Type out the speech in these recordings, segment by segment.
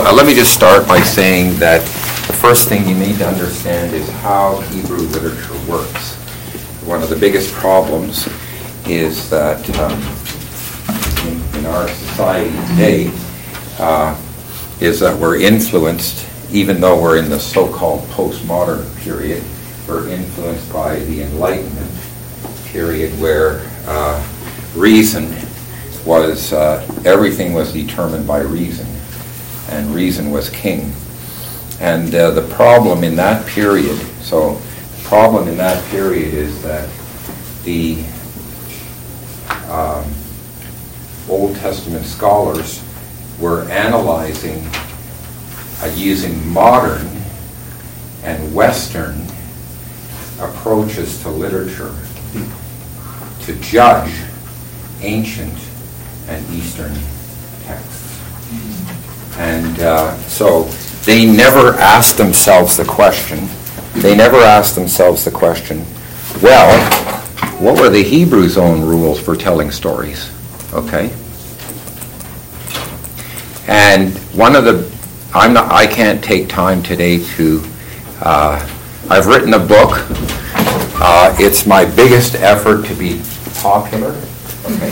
let me just start by saying that the first thing you need to understand is how Hebrew literature works. One of the biggest problems is that in our society today is that we're influenced, even though we're in the so-called postmodern period, we're influenced by the Enlightenment period where reason was, everything was determined by reason, and reason was king. And the problem in that period, is that the Old Testament scholars were analyzing using modern and Western approaches to literature to judge ancient and Eastern texts. And so they never asked themselves the question, well, what were the Hebrews' own rules for telling stories? Okay? And one of the, I can't take time today to, I've written a book. It's my biggest effort to be popular. Okay.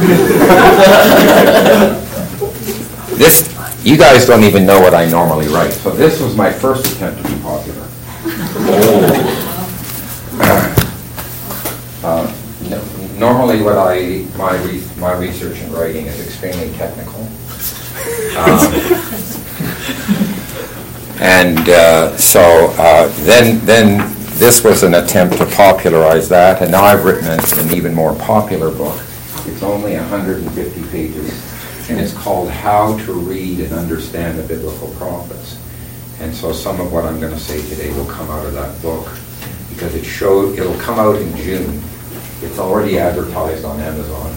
You guys don't even know what I normally write. So this was my first attempt to be popular. Normally my research and writing is extremely technical. Then this was an attempt to popularize that, and now I've written an even more popular book. It's only 150 pages, and it's called How to Read and Understand the Biblical Prophets. And so some of what I'm going to say today will come out of that book, because it'll come out in June. It's already advertised on Amazon,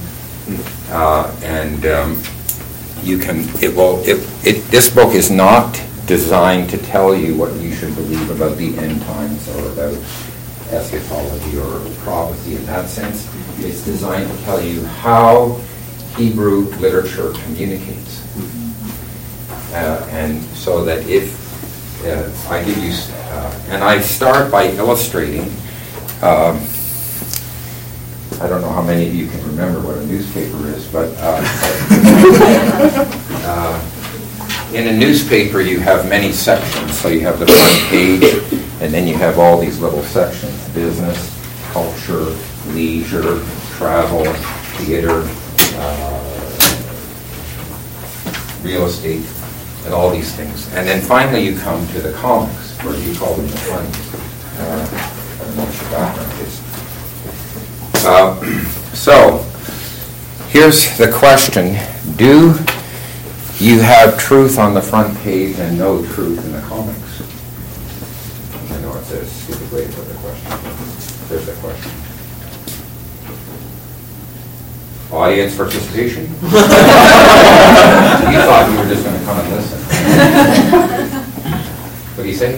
this book is not designed to tell you what you should believe about the end times or about eschatology or prophecy in that sense. It's designed to tell you how Hebrew literature communicates. And so that if I give you, and I start by illustrating, I don't know how many of you can remember what a newspaper is, but in a newspaper you have many sections. So you have the front page, and then you have all these little sections: business, culture, leisure, travel, theater, real estate, and all these things. And then finally you come to the comics, or you call them the funnies. I don't know what your background is. So, here's the question. Do you have truth on the front page and no truth in the comics? I know it's a stupid way to put the question. There's the question. Audience participation? You thought you were just going to come and listen. What do you say?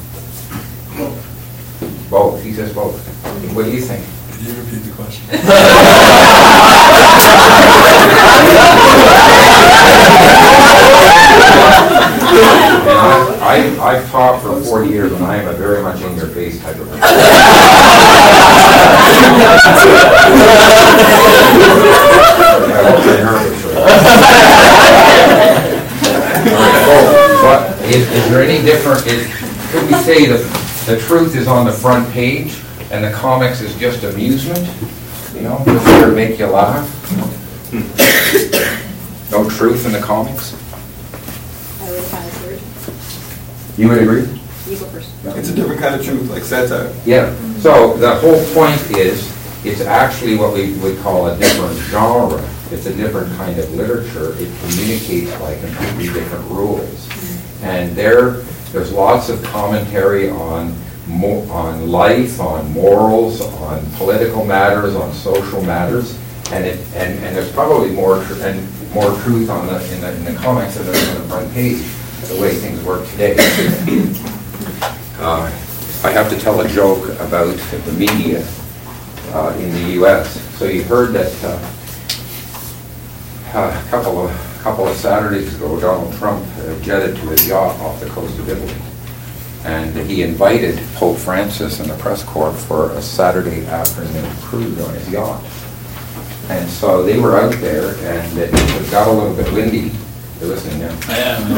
Both. He says both. What do you think? Can you repeat the question? I've taught for 40 years, and I am a very much in-your-face type of person. But is there any different? Could we say that the truth is on the front page, and the comics is just amusement, just there to make you laugh? No truth in the comics? I would kind of agree. You would agree? You go first. No. It's a different kind of truth, like satire. Yeah. So the whole point is, it's actually what we would call a different genre. It's a different kind of literature. It communicates by completely different rules. And there's lots of commentary on life, on morals, on political matters, on social matters, and there's probably more truth in the comics than there is on the front page, the way things work today. I have to tell a joke about the media in the U.S. So you heard that a couple of couple of Saturdays ago, Donald Trump jetted to his yacht off the coast of Italy. And he invited Pope Francis and the press corps for a Saturday afternoon cruise on his yacht. And so they were out there, and it got a little bit windy. You're listening now? I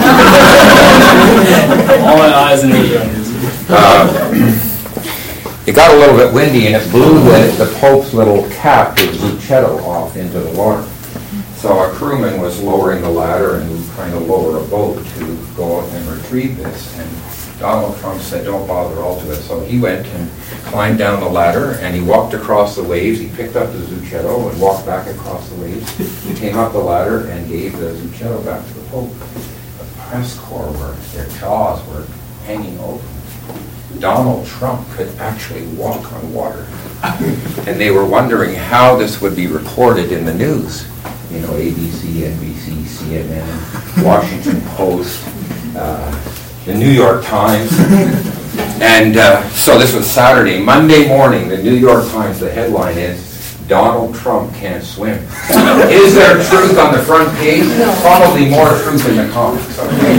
am. All my eyes and ears are on you. It got a little bit windy, and it blew the Pope's little cap, his Zucchetto, off into the water. So a crewman was lowering the ladder and trying to lower a boat to go out and retrieve this. And Donald Trump said, "Don't bother, I'll do it." So he went and climbed down the ladder, and he walked across the waves. He picked up the Zucchetto and walked back across the waves. He came up the ladder and gave the Zucchetto back to the Pope. The press corps their jaws were hanging open. Donald Trump could actually walk on water. And they were wondering how this would be reported in the news. You know, ABC, NBC, CNN, Washington Post, the New York Times. And so this was Saturday. Monday morning, the New York Times, the headline is, "Donald Trump can't swim." Is there truth on the front page? Probably more truth in the comics. Okay?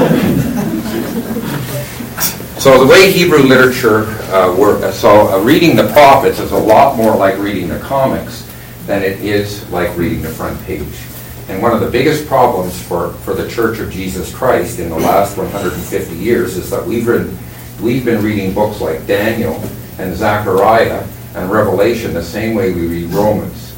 So the way Hebrew literature works, reading the prophets is a lot more like reading the comics than it is like reading the front page. And one of the biggest problems for the Church of Jesus Christ in the last 150 years is that we've been reading books like Daniel and Zechariah and Revelation the same way we read Romans.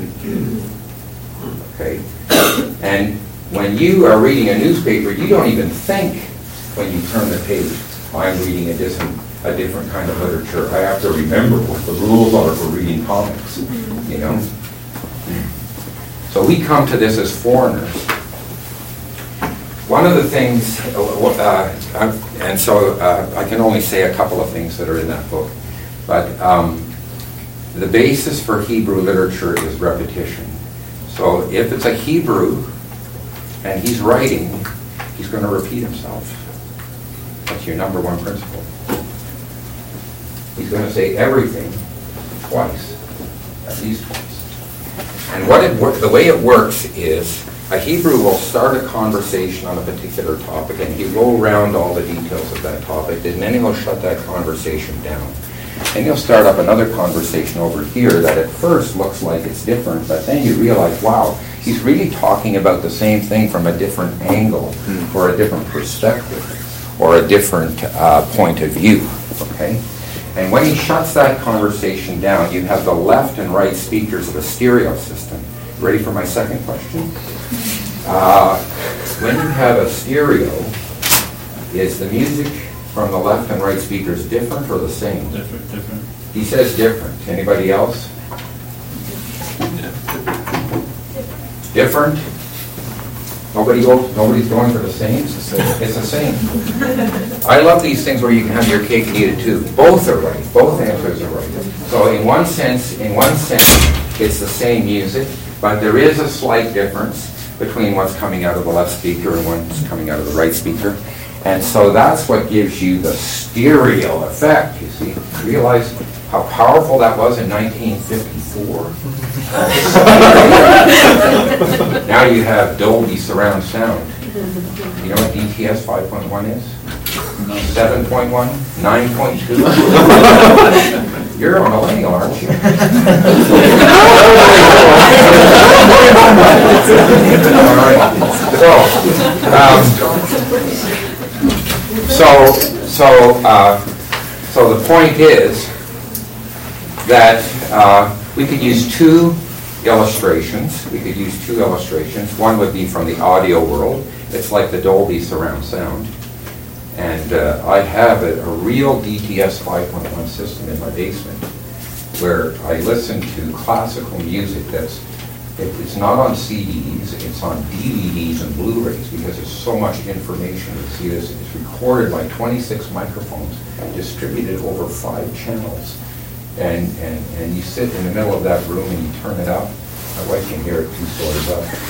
Okay? And when you are reading a newspaper, you don't even think when you turn the page, I'm reading a different kind of literature. I have to remember what the rules are for reading comics, you know? So we come to this as foreigners. One of the things, I can only say a couple of things that are in that book, but the basis for Hebrew literature is repetition. So if it's a Hebrew and he's writing, he's going to repeat himself. That's your number one principle. He's going to say everything twice, at least twice. And the way it works is a Hebrew will start a conversation on a particular topic, and he'll go around all the details of that topic, and then he'll shut that conversation down. And he'll start up another conversation over here that at first looks like it's different, but then you realize, wow, he's really talking about the same thing from a different angle, or a different perspective, or a different point of view, okay? And when he shuts that conversation down, you have the left and right speakers of a stereo system. Ready for my second question? When you have a stereo, is the music from the left and right speakers different or the same? Different. He says different. Anybody else? Different? Nobody's going for the same? It's the same. I love these things where you can have your cake and eat it too. Both are right. Both answers are right. So in one sense, it's the same music, but there is a slight difference between what's coming out of the left speaker and what's coming out of the right speaker. And so that's what gives you the stereo effect, you see. Realize how powerful that was in 1954? Now you have Dolby surround sound. You know what DTS 5.1 is? 7.1? 9.2? You're a millennial, aren't you? All right. So the point is that we could use two illustrations. One would be from the audio world. It's like the Dolby surround sound. And I have a real DTS 5.1 system in my basement where I listen to classical music it's not on CDs, it's on DVDs and Blu-rays because there's so much information. You see this, it's recorded by 26 microphones, distributed over 5 channels. And you sit in the middle of that room and you turn it up. My wife can hear it 2 stories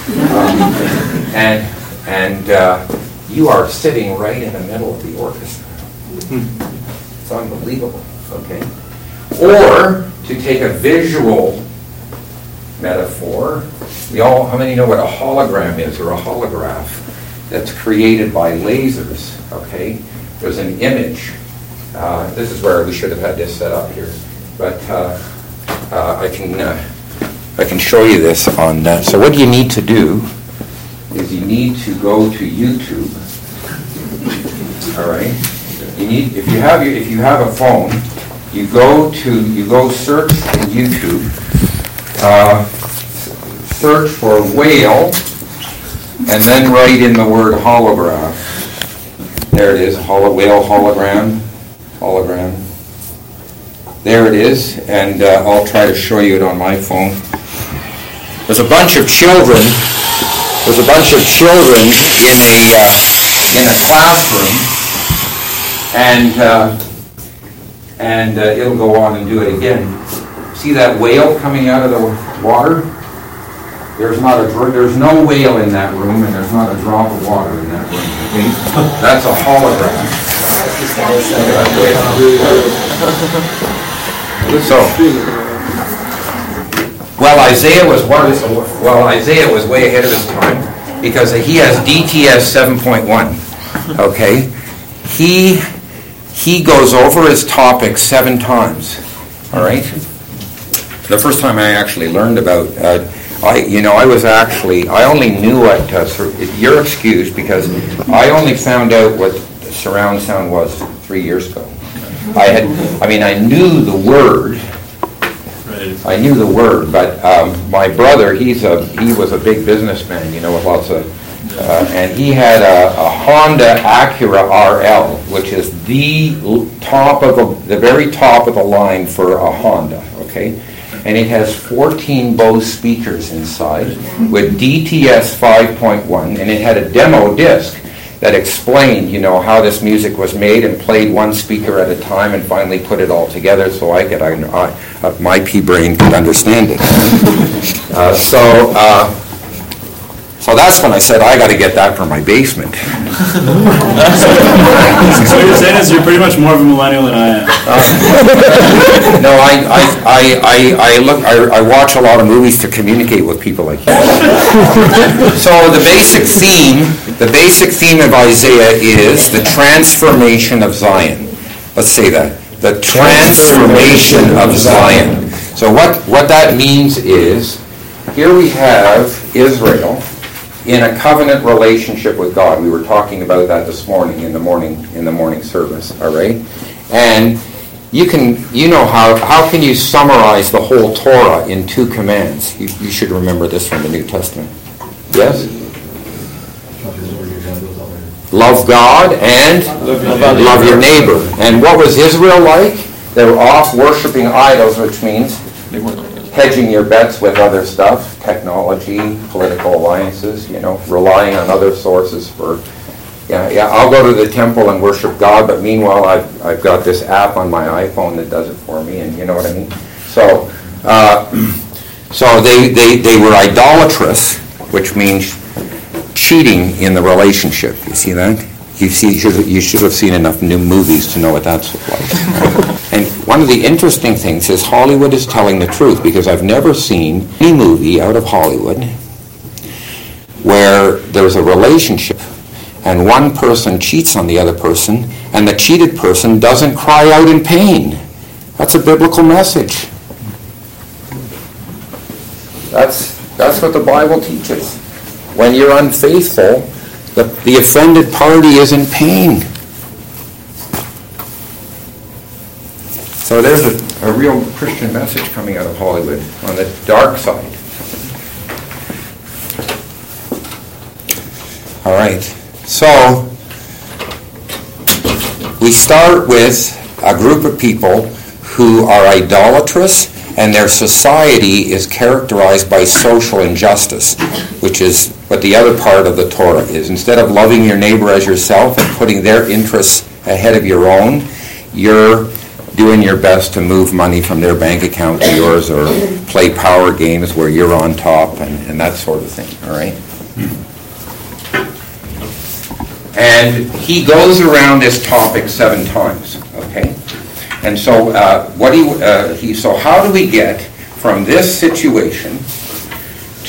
up. And you are sitting right in the middle of the orchestra. It's unbelievable, okay? Or to take a visual metaphor. How many know what a hologram is, or a holograph? That's created by lasers, okay? There's an image. This is where we should have had this set up here. But I can show you this on that. So what you need to do is you need to go to YouTube. All right. If you have a phone, you go search in YouTube. Search for whale, and then write in the word holograph. There it is. Whale hologram. There it is, and I'll try to show you it on my phone. There's a bunch of children. There's a bunch of children in a classroom, and it'll go on and do it again. See that whale coming out of the water? There's no whale in that room, and there's not a drop of water in that room. Okay? That's a hologram. So, Isaiah was way ahead of his time because he has DTS 7.1. Okay, he goes over his topic 7 times. All right. The first time I actually learned about, I only knew what. You're excused because I only found out what surround sound was 3 years ago. I knew the word. Right. I knew the word, but my brother, he was a big businessman, with lots of, and he had a Honda Acura RL, which is the very top of the line for a Honda. Okay. And it has 14 Bose speakers inside with DTS 5.1, and it had a demo disc that explained, how this music was made and played one speaker at a time and finally put it all together so my pea brain could understand it. So that's when I said, I got to get that for my basement. So what you're saying is you're pretty much more of a millennial than I am. No, I watch a lot of movies to communicate with people like you. So the basic theme of Isaiah is the transformation of Zion. Let's say that. The transformation of Zion. So what that means is, here we have Israel in a covenant relationship with God. We were talking about that this morning in the morning service. All right, and how can you summarize the whole Torah in 2 commands? You should remember this from the New Testament. Yes. Love God and love your neighbor. And what was Israel like? They were off worshiping idols, which means hedging your bets with other stuff, technology, political alliances, relying on other sources for, I'll go to the temple and worship God, but meanwhile I've got this app on my iPhone that does it for me, and you know what I mean? So they were idolatrous, which means cheating in the relationship. You see that? You should have seen enough new movies to know what that's like. And one of the interesting things is Hollywood is telling the truth, because I've never seen any movie out of Hollywood where there's a relationship and one person cheats on the other person and the cheated person doesn't cry out in pain. That's a biblical message. That's what the Bible teaches. When you're unfaithful, the offended party is in pain. So there's a real Christian message coming out of Hollywood on the dark side. All right. So we start with a group of people who are idolatrous, and their society is characterized by social injustice, which is what the other part of the Torah is. Instead of loving your neighbor as yourself and putting their interests ahead of your own, you're doing your best to move money from their bank account to yours, or play power games where you're on top, and that sort of thing, all right? And he goes around this topic 7 times, okay? And so so how do we get from this situation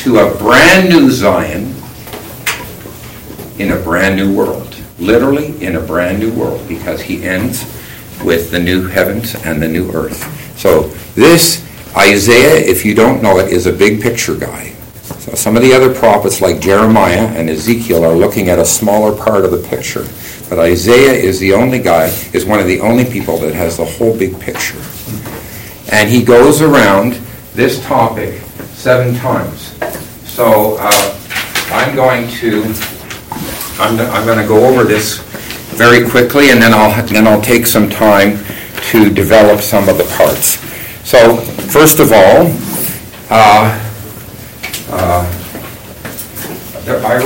to a brand new Zion in a brand new world. Literally in a brand new world, because he ends with the new heavens and the new earth. So this Isaiah, if you don't know it, is a big picture guy. So some of the other prophets like Jeremiah and Ezekiel are looking at a smaller part of the picture. But Isaiah is the only guy, is one of the only people that has the whole big picture. And he goes around this topic 7 times. So I'm going to go over this very quickly, and then I'll take some time to develop some of the parts. So first of all, I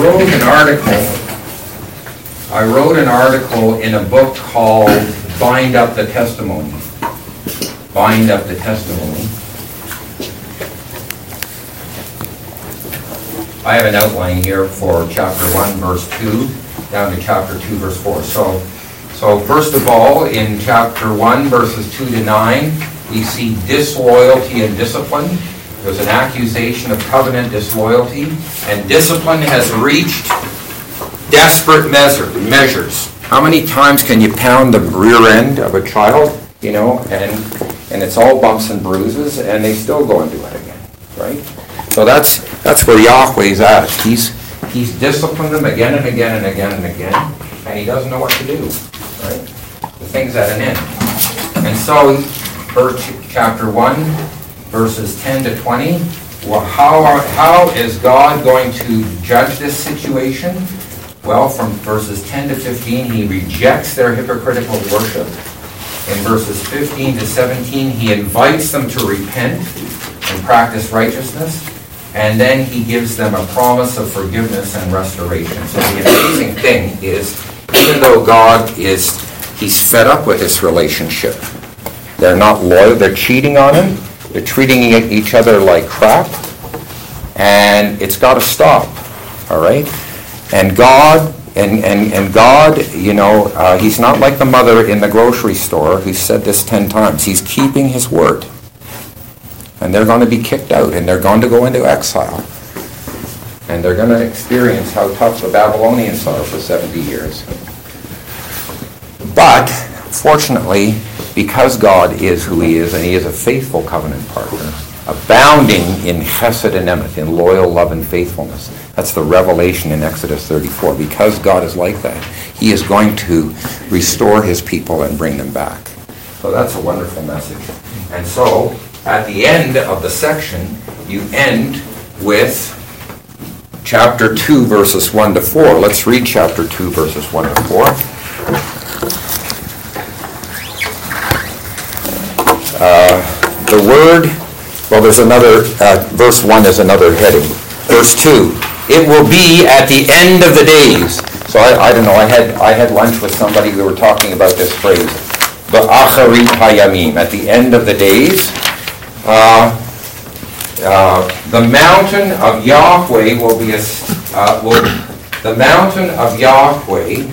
wrote an article in a book called Bind Up the Testimony. Bind Up the Testimony. I have an outline here for chapter 1, verse 2, down to chapter 2, verse 4. So first of all, in chapter 1, verses 2 to 9, we see disloyalty and discipline. There's an accusation of covenant disloyalty, and discipline has reached desperate measures. How many times can you pound the rear end of a child, and it's all bumps and bruises, and they still go and do it again, right? So that's where Yahweh's at. He's disciplined them again and again and again and again, and he doesn't know what to do, right? The thing's at an end. And so, chapter 1, verses 10 to 20, well, how is God going to judge this situation? Well, from verses 10 to 15, he rejects their hypocritical worship. In verses 15 to 17, he invites them to repent and practice righteousness. And then he gives them a promise of forgiveness and restoration. So the amazing thing is, even though God he's fed up with this relationship, they're not loyal, they're cheating on him, they're treating each other like crap, and it's got to stop, all right? And God, and God, he's not like the mother in the grocery store who said this 10 times. He's keeping his word. And they're going to be kicked out, and they're going to go into exile. And they're going to experience how tough the Babylonians are for 70 years. But, fortunately, because God is who he is, and he is a faithful covenant partner, abounding in chesed and emet, in loyal love and faithfulness. That's the revelation in Exodus 34. Because God is like that, he is going to restore his people and bring them back. So that's a wonderful message. And so, at the end of the section, you end with chapter 2, verses 1 to 4. Let's read chapter 2, verses 1 to 4. The word, well, there's another, verse 1 is another heading. Verse 2, it will be at the end of the days. So I don't know, I had lunch with somebody, we were talking about this phrase, Ba'acharit hayamim, at the end of the days. The mountain of Yahweh will be the mountain of Yahweh.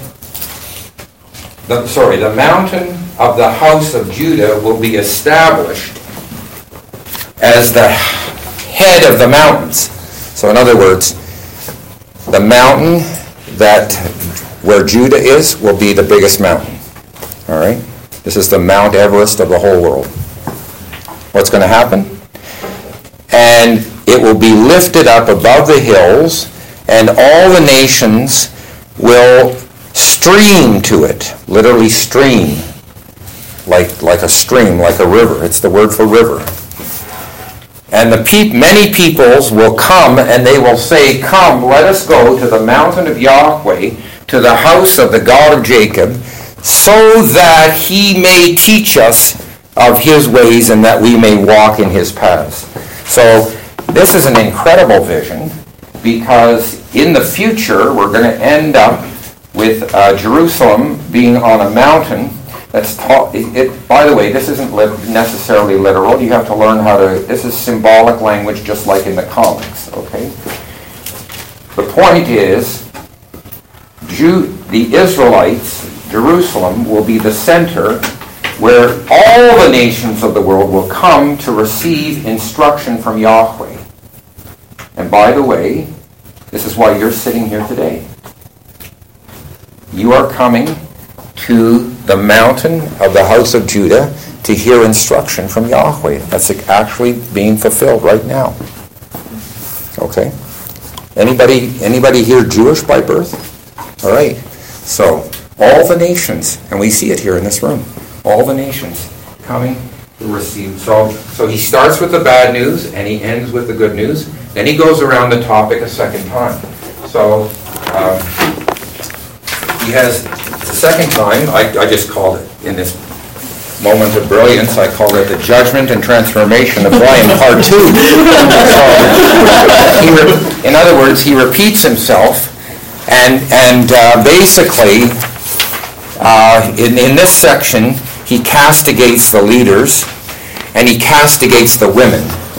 The mountain of the house of Judah will be established as the head of the mountains. So, in other words, the mountain where Judah is will be the biggest mountain. All right, this is the Mount Everest of the whole world. What's going to happen? And it will be lifted up above the hills, and all the nations will stream to it. Literally stream. Like a stream, like a river. It's the word for river. And many peoples will come, and they will say, "Come, let us go to the mountain of Yahweh, to the house of the God of Jacob, so that he may teach us of his ways, and that we may walk in his paths." So this is an incredible vision, because in the future we're going to end up with Jerusalem being on a mountain that's tall. By the way, this isn't necessarily literal. You have to learn this is symbolic language, just like in the comics, okay? The point is, the Israelites, Jerusalem, will be the center where all the nations of the world will come to receive instruction from Yahweh. And by the way, this is why you're sitting here today. You are coming to the mountain of the house of Judah to hear instruction from Yahweh. That's actually being fulfilled right now. Okay? Anybody here Jewish by birth? All right. So, all the nations, and we see it here in this room, all the nations coming to receive. So he starts with the bad news, and he ends with the good news. Then he goes around the topic a second time. So, he has, the second time, I just called it, in this moment of brilliance, I called it the judgment and transformation of Brian Part 2. So, in other words, he repeats himself, and basically, in this section, he castigates the leaders, and he castigates the women.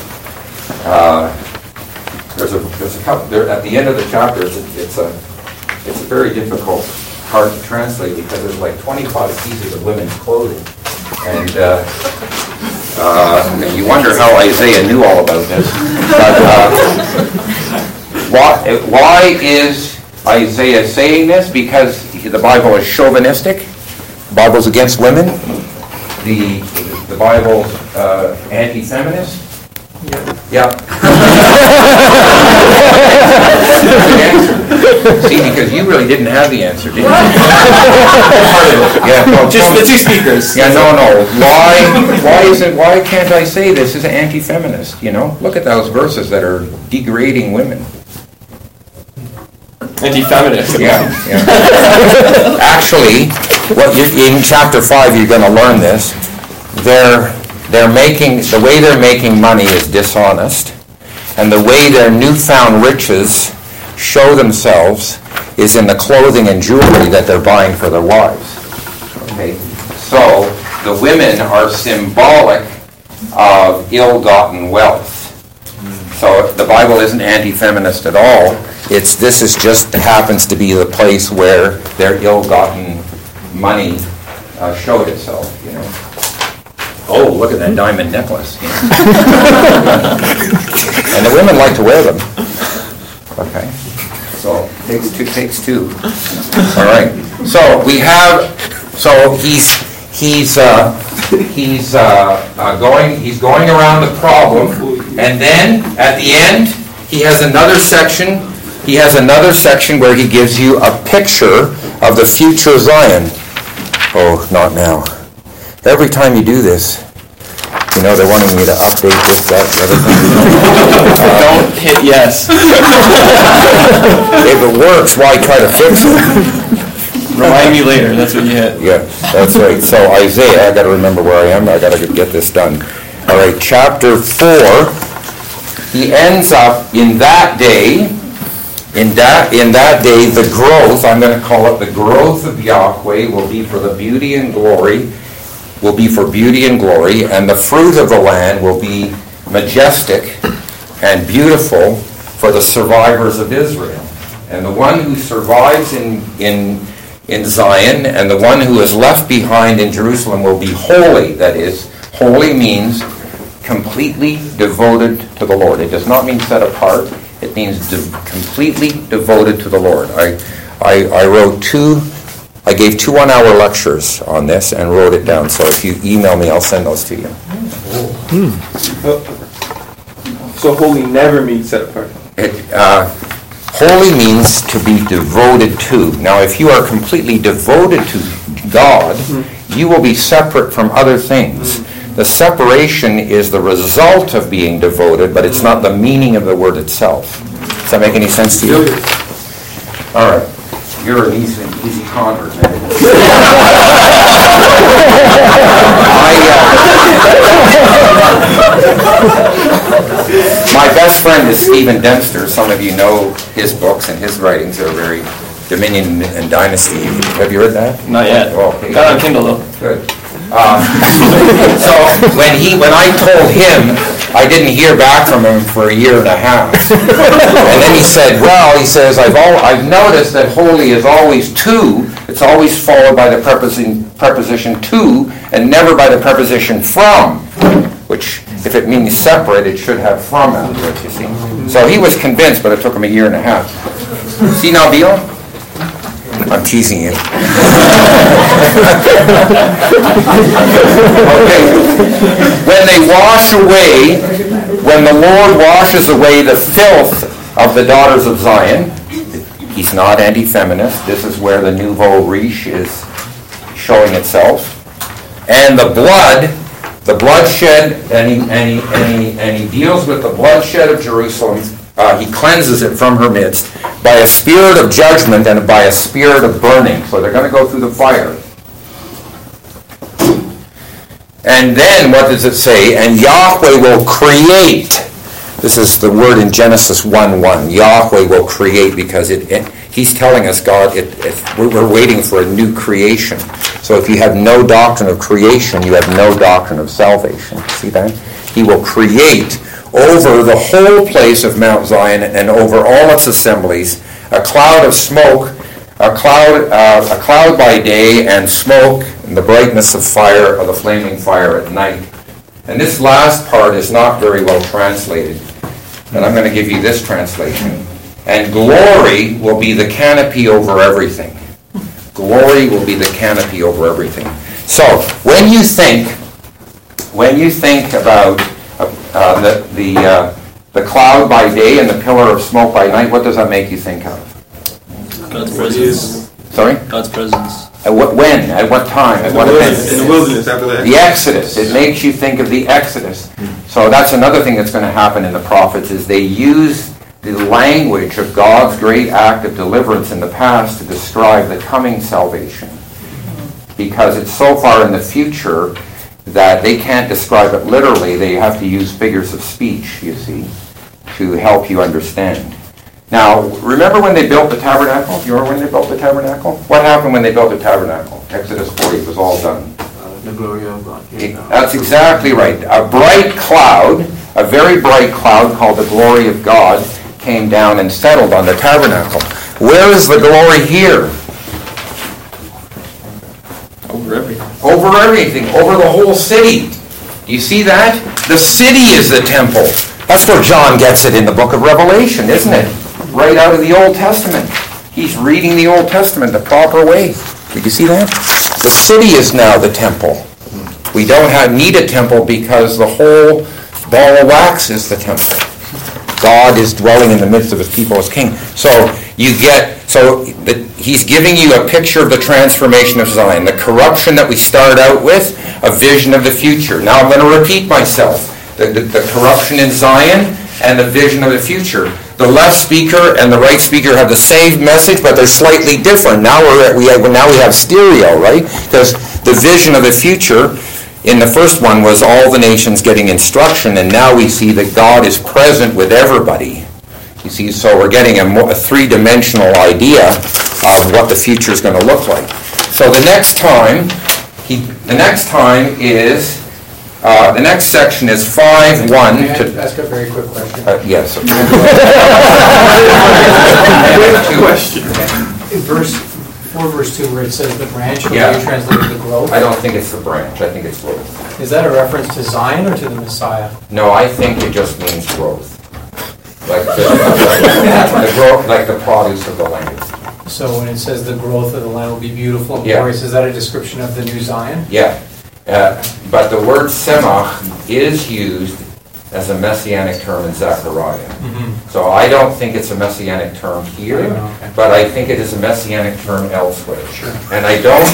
There's a couple, there, at the end of the chapter, it's a very difficult part to translate because there's like 25 pieces of women's clothing. And you wonder how Isaiah knew all about this. But why is Isaiah saying this? Because the Bible is chauvinistic. The Bible's against women. The Bible's anti-feminist. Yeah. See, because you really didn't have the answer, did you? Yeah, well, Just the two speakers. Yeah, no. Why can't I say this is anti-feminist? You know, look at those verses that are degrading women. Anti-feminist. Yeah. Actually, in chapter 5, you're going to learn this. The way they're making money is dishonest, and the way their newfound riches show themselves is in the clothing and jewelry that they're buying for their wives. Okay, so the women are symbolic of ill-gotten wealth. So the Bible isn't anti-feminist at all. This is just happens to be the place where their ill-gotten money showed itself. You know. Oh, look at that diamond necklace. You know. And the women like to wear them. Okay. So takes two. All right. So we have. So he's going around the problem, and then at the end he has another section. He has another section where he gives you a picture of the future Zion. Oh, not now. Every time you do this, you know, they're wanting me to update this, that, the other thing. Don't hit yes. If it works, why try to fix it? Remind me later, that's what you hit. Yeah, that's right. So Isaiah, I got to remember where I am. I got to get this done. All right, chapter 4. He ends up in that day. In that day, the growth, I'm going to call it the growth of Yahweh, will be for the beauty and glory, and the fruit of the land will be majestic and beautiful for the survivors of Israel. And the one who survives in Zion and the one who is left behind in Jerusalem will be holy. That is, holy means completely devoted to the Lord. It does not mean set apart. It means completely devoted to the Lord. I gave 2 one-hour lectures on this and wrote it down. So if you email me, I'll send those to you. So holy never means set apart. Holy means to be devoted to. Now, if you are completely devoted to God, you will be separate from other things. The separation is the result of being devoted, but it's not the meaning of the word itself. Does that make any sense to you? All right. You're an easy convert, man. My best friend is Stephen Dempster. Some of you know his books and his writings are very Dominion and Dynasty. Have you read that? Not yet. Oh, okay. Got it on Kindle though. Good. So when I told him, I didn't hear back from him for 1.5 years. And then he says, I've noticed that holy is always to. It's always followed by the preposition to and never by the preposition from, which If it means separate, it should have from after it, you see. So he was convinced, but it took him a year and a half. See now, Bill? I'm teasing you. Okay. When the Lord washes away the filth of the daughters of Zion, he's not anti-feminist. This is where the nouveau riche is showing itself. And the bloodshed, and he deals with the bloodshed of Jerusalem. He cleanses it from her midst by a spirit of judgment and by a spirit of burning. So they're going to go through the fire. And then, what does it say? And Yahweh will create. This is the word in Genesis 1:1. Yahweh will create, because he's telling us, God, we're waiting for a new creation. So if you have no doctrine of creation, you have no doctrine of salvation. See that? He will create over the whole place of Mount Zion and over all its assemblies a cloud of smoke, a cloud by day, and smoke, and the brightness of fire, of the flaming fire at night. And this last part is not very well translated. And I'm going to give you this translation. And glory will be the canopy over everything. Glory will be the canopy over everything. So, when you think about the cloud by day and the pillar of smoke by night, what does that make you think of? God's presence. Sorry? God's presence. When? At what time? At what event? In the wilderness after that. The Exodus. It makes you think of the Exodus. So that's another thing that's going to happen in the prophets, is they use the language of God's great act of deliverance in the past to describe the coming salvation. Because it's so far in the future that they can't describe it literally. They have to use figures of speech, you see, to help you understand. Now, remember when they built the tabernacle? You remember when they built the tabernacle? What happened when they built the tabernacle? Exodus 40, it was all done. The glory of God. That's exactly right. A bright cloud, a very bright cloud called the glory of God, came down and settled on the tabernacle. Where is the glory here? Over everything. Over everything, over the whole city. Do you see that? The city is the temple. That's where John gets it in the book of Revelation, isn't it? Right out of the Old Testament. He's reading the Old Testament the proper way. Did you see that? The city is now the temple. We don't need a temple because the whole ball of wax is the temple. God is dwelling in the midst of his people as king. So he's giving you a picture of the transformation of Zion, the corruption that we start out with, a vision of the future. Now I'm going to repeat myself. The corruption in Zion and the vision of the future. The left speaker and the right speaker have the same message, but they're slightly different. Now we have stereo, right? Because the vision of the future in the first one was all the nations getting instruction, and now we see that God is present with everybody. You see, so we're getting a three-dimensional idea of what the future is going to look like. So the next section is 5:1. May I ask a very quick question? Yes. Question. In verse 2, where it says the branch, or Yeah. you translated the growth, I don't think it's the branch. I think it's growth. is that a reference to Zion or to the Messiah? No, I think it just means growth. Like the growth, like the produce of the land. So when it says the growth of the land will be beautiful and Yeah. glorious, is that a description of the new Zion? Yeah. But the word semach is used as a messianic term in Zechariah. So I don't think it's a messianic term here, Okay. but I think it is a messianic term elsewhere. And I don't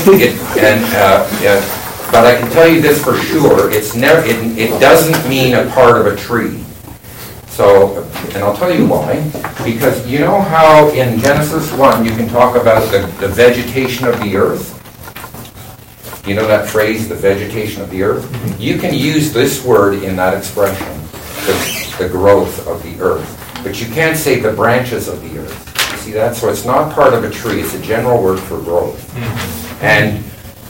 but I can tell you this for sure, it's never, it doesn't mean a part of a tree. So, and I'll tell you why. Because you know how in Genesis 1 you can talk about the vegetation of the earth? You know that phrase, the vegetation of the earth? You can use this word in that expression, the growth of the earth. But you can't say the branches of the earth. You see that? So it's not part of a tree. It's a general word for growth. And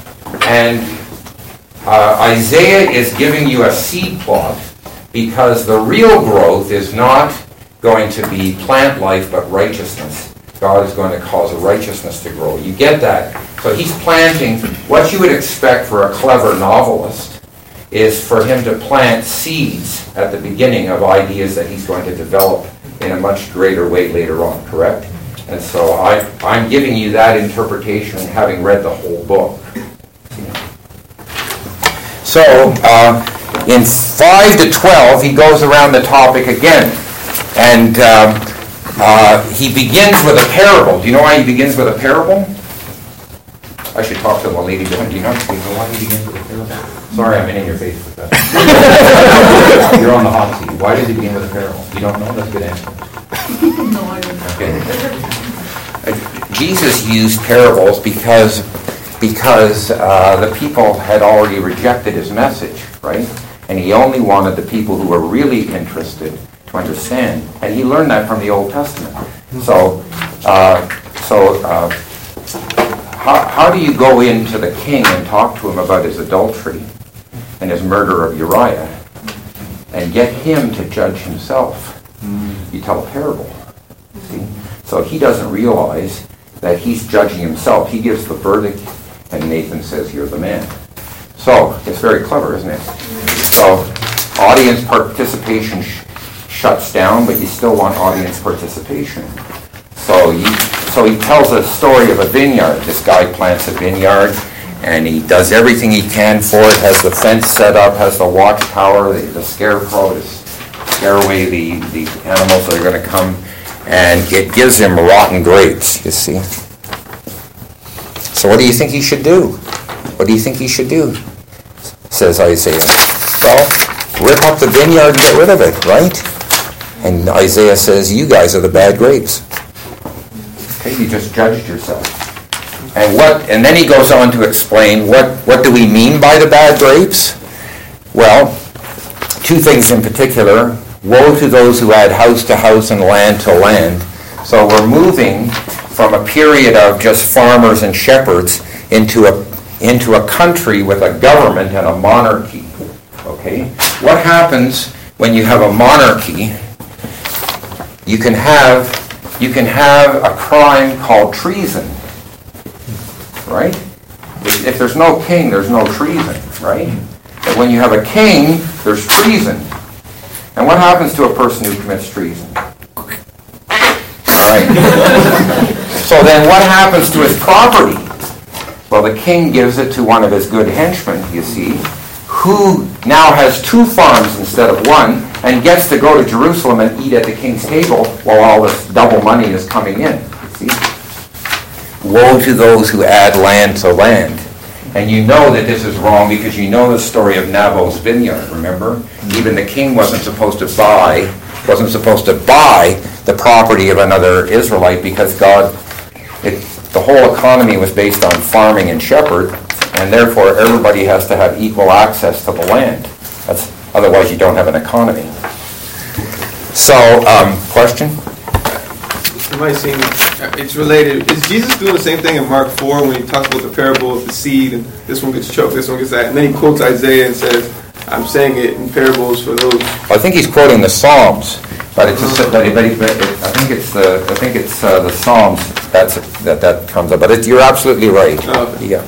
Isaiah is giving you a seed plot because the real growth is not going to be plant life but righteousness. God is going to cause a righteousness to grow. You get that? So he's planting what you would expect for a clever novelist is for him to plant seeds at the beginning of ideas that he's going to develop in a much greater way later on, correct? And so I'm giving you that interpretation having read the whole book. So in 5 to 12, he goes around the topic again. And he begins with a parable. Do you know why he begins with a parable? I should talk to the lady. Do you know why he begins with a parable? Sorry, I'm in your face with that. You're on the hot seat. Why does he begin with a parable? You don't know? That's a good answer. No, I don't know. Okay. Jesus used parables because the people had already rejected his message, right? And he only wanted the people who were really interested to understand. And he learned that from the Old Testament. So how do you go into the king and talk to him about his adultery and his murder of Uriah and get him to judge himself? You tell a parable. See? So he doesn't realize that he's judging himself. He gives the verdict, and Nathan says, "You're the man." So it's very clever, isn't it? So audience participation shuts down, but you still want audience participation. So he tells a story of a vineyard. This guy plants a vineyard, and he does everything he can for it, has the fence set up, has the watchtower, the scarecrow to scare away the animals that are going to come, and it gives him rotten grapes, you see. So what do you think he should do? What do you think he should do? Says Isaiah. Well, rip up the vineyard and get rid of it, right? And Isaiah says, you guys are the bad grapes. Okay, you just judged yourself. And then he goes on to explain what do we mean by the bad grapes? Well, two things in particular. Woe to those who add house to house and land to land. So we're moving from a period of just farmers and shepherds into a country with a government and a monarchy. Okay? What happens when you have a monarchy? You can have a crime called treason. Right? If there's no king, there's no treason, right? But when you have a king, there's treason. And what happens to a person who commits treason? All right. So then what happens to his property? Well, the king gives it to one of his good henchmen, you see, who now has 2 farms instead of 1 and gets to go to Jerusalem and eat at the king's table while all this double money is coming in, you see. Woe to those who add land to land. And you know that this is wrong because you know the story of Naboth's vineyard, remember? Even the king wasn't supposed to buy the property of another Israelite because the whole economy was based on farming and shepherd, and therefore everybody has to have equal access to the land. Otherwise you don't have an economy. So, question? Am I seeing it's related? Is Jesus doing the same thing in Mark 4 when he talks about the parable of the seed and this one gets choked, this one gets that, and then he quotes Isaiah and says, "I'm saying it in parables for those." I think he's quoting the Psalms, but I think it's the Psalms that comes up. But you're absolutely right. Oh, okay. Yeah.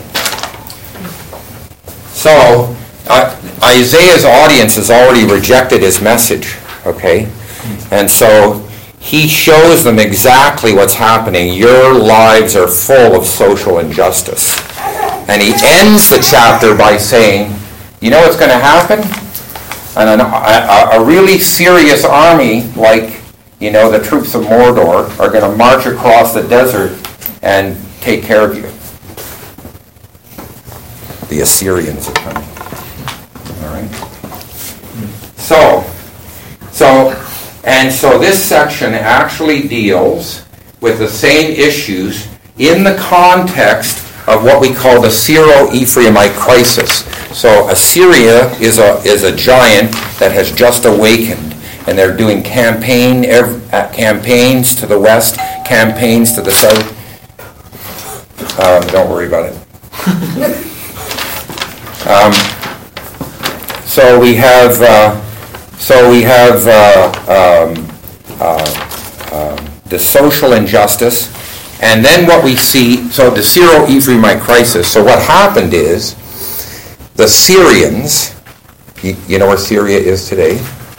So Isaiah's audience has already rejected his message. Okay, and so he shows them exactly what's happening. Your lives are full of social injustice. And he ends the chapter by saying, you know what's going to happen? And a really serious army, like, the troops of Mordor, are going to march across the desert and take care of you. The Assyrians are coming. All right? So this section actually deals with the same issues in the context of what we call the Syro-Ephraimite crisis. So Assyria is a giant that has just awakened, and they're doing campaigns to the west, campaigns to the south. Don't worry about it. So we have the social injustice, and then what we see, so the Syro-Ephraimite crisis. So what happened is the Syrians you know where Syria is today,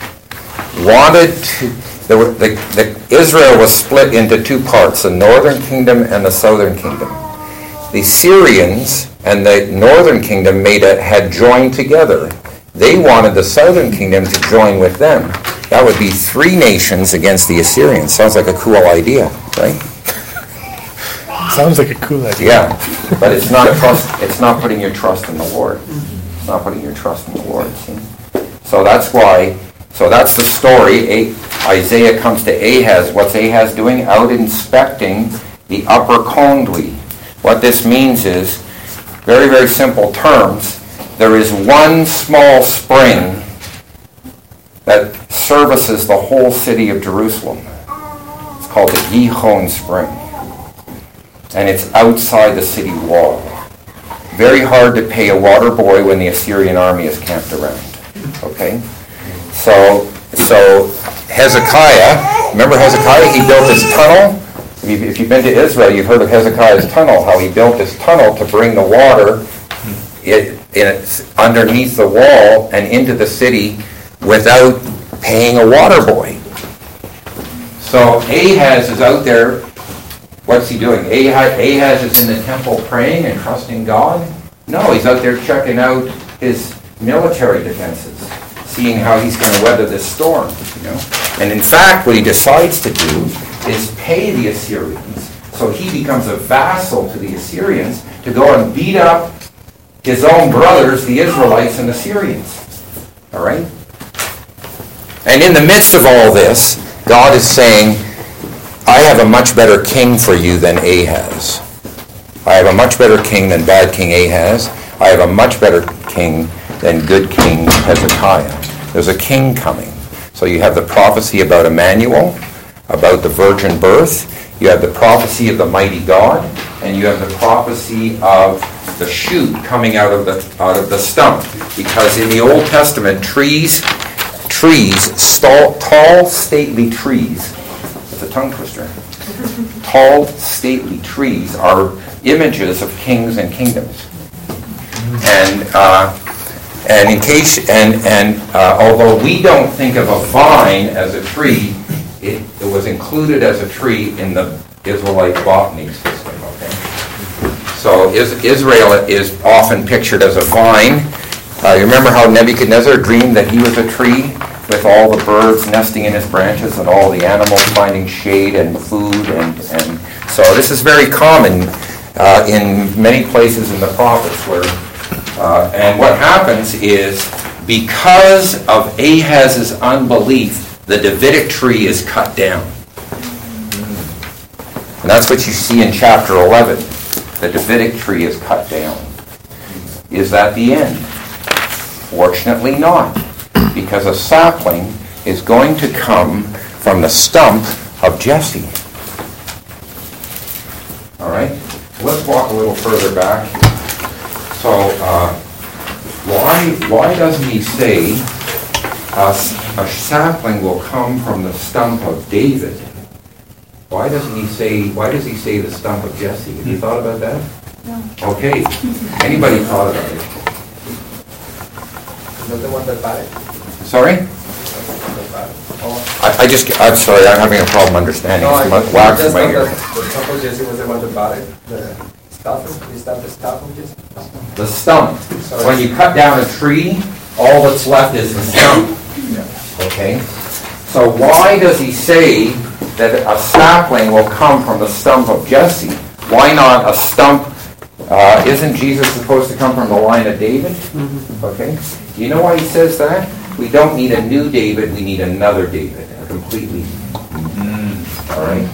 Israel was split into two parts, the northern kingdom and the southern kingdom. The Syrians and the northern kingdom had joined together. They wanted the southern kingdom to join with them. That would be 3 nations against the Assyrians. Sounds like a cool idea, right? Sounds like a cool idea. Yeah, but it's not putting your trust in the Lord. It's not putting your trust in the Lord. See? So that's the story. Isaiah comes to Ahaz. What's Ahaz doing? Out inspecting the upper conduit. What this means is, very, very simple terms, there is one small spring that services the whole city of Jerusalem. It's called the Gihon Spring. And it's outside the city wall. Very hard to pay a water boy when the Assyrian army is camped around. Okay? So Hezekiah, remember Hezekiah? He built this tunnel. If you've been to Israel, you've heard of Hezekiah's tunnel, how he built this tunnel to bring the water underneath the wall and into the city without paying a water boy. So Ahaz is out there. What's he doing? Ahaz is in the temple praying and trusting God? No, he's out there checking out his military defenses, seeing how he's going to weather this storm. And in fact, what he decides to do is pay the Assyrians. So he becomes a vassal to the Assyrians to go and beat up his own brothers, the Israelites and the Syrians. All right? And in the midst of all this, God is saying, I have a much better king for you than Ahaz. I have a much better king than bad King Ahaz. I have a much better king than good King Hezekiah. There's a king coming. So you have the prophecy about Emmanuel, about the virgin birth. You have the prophecy of the mighty God, and you have the prophecy of the shoot coming out of the stump. Because in the Old Testament, tall, stately trees. It's a tongue twister. Tall, stately trees are images of kings and kingdoms. And although we don't think of a vine as a tree, it was included as a tree in the Israelite botany system. Okay, so Israel is often pictured as a vine. You remember how Nebuchadnezzar dreamed that he was a tree, with all the birds nesting in his branches and all the animals finding shade and food, and so this is very common in many places in the prophets where. And what happens is, because of Ahaz's unbelief, the Davidic tree is cut down. And that's what you see in chapter 11. The Davidic tree is cut down. Is that the end? Fortunately not, because a sapling is going to come from the stump of Jesse. All right? Let's walk a little further back. So, why doesn't he say a sapling will come from the stump of David? Why does he say the stump of Jesse? Have you thought about that? No. Okay. Anybody thought about it? Not the one that died? Sorry? I'm sorry, I'm having a problem understanding. No, It's wax in just my thought ear. that the stump of Jesse was the one that died. Is that the staff of Jesse? The stump. Sorry. When you cut down a tree, all that's left is the stump. Yeah. Okay? So why does he say that a sapling will come from the stump of Jesse? Why not a stump? Isn't Jesus supposed to come from the line of David? Mm-hmm. Okay? Do you know why he says that? We don't need a new David, we need another David. Completely. All right?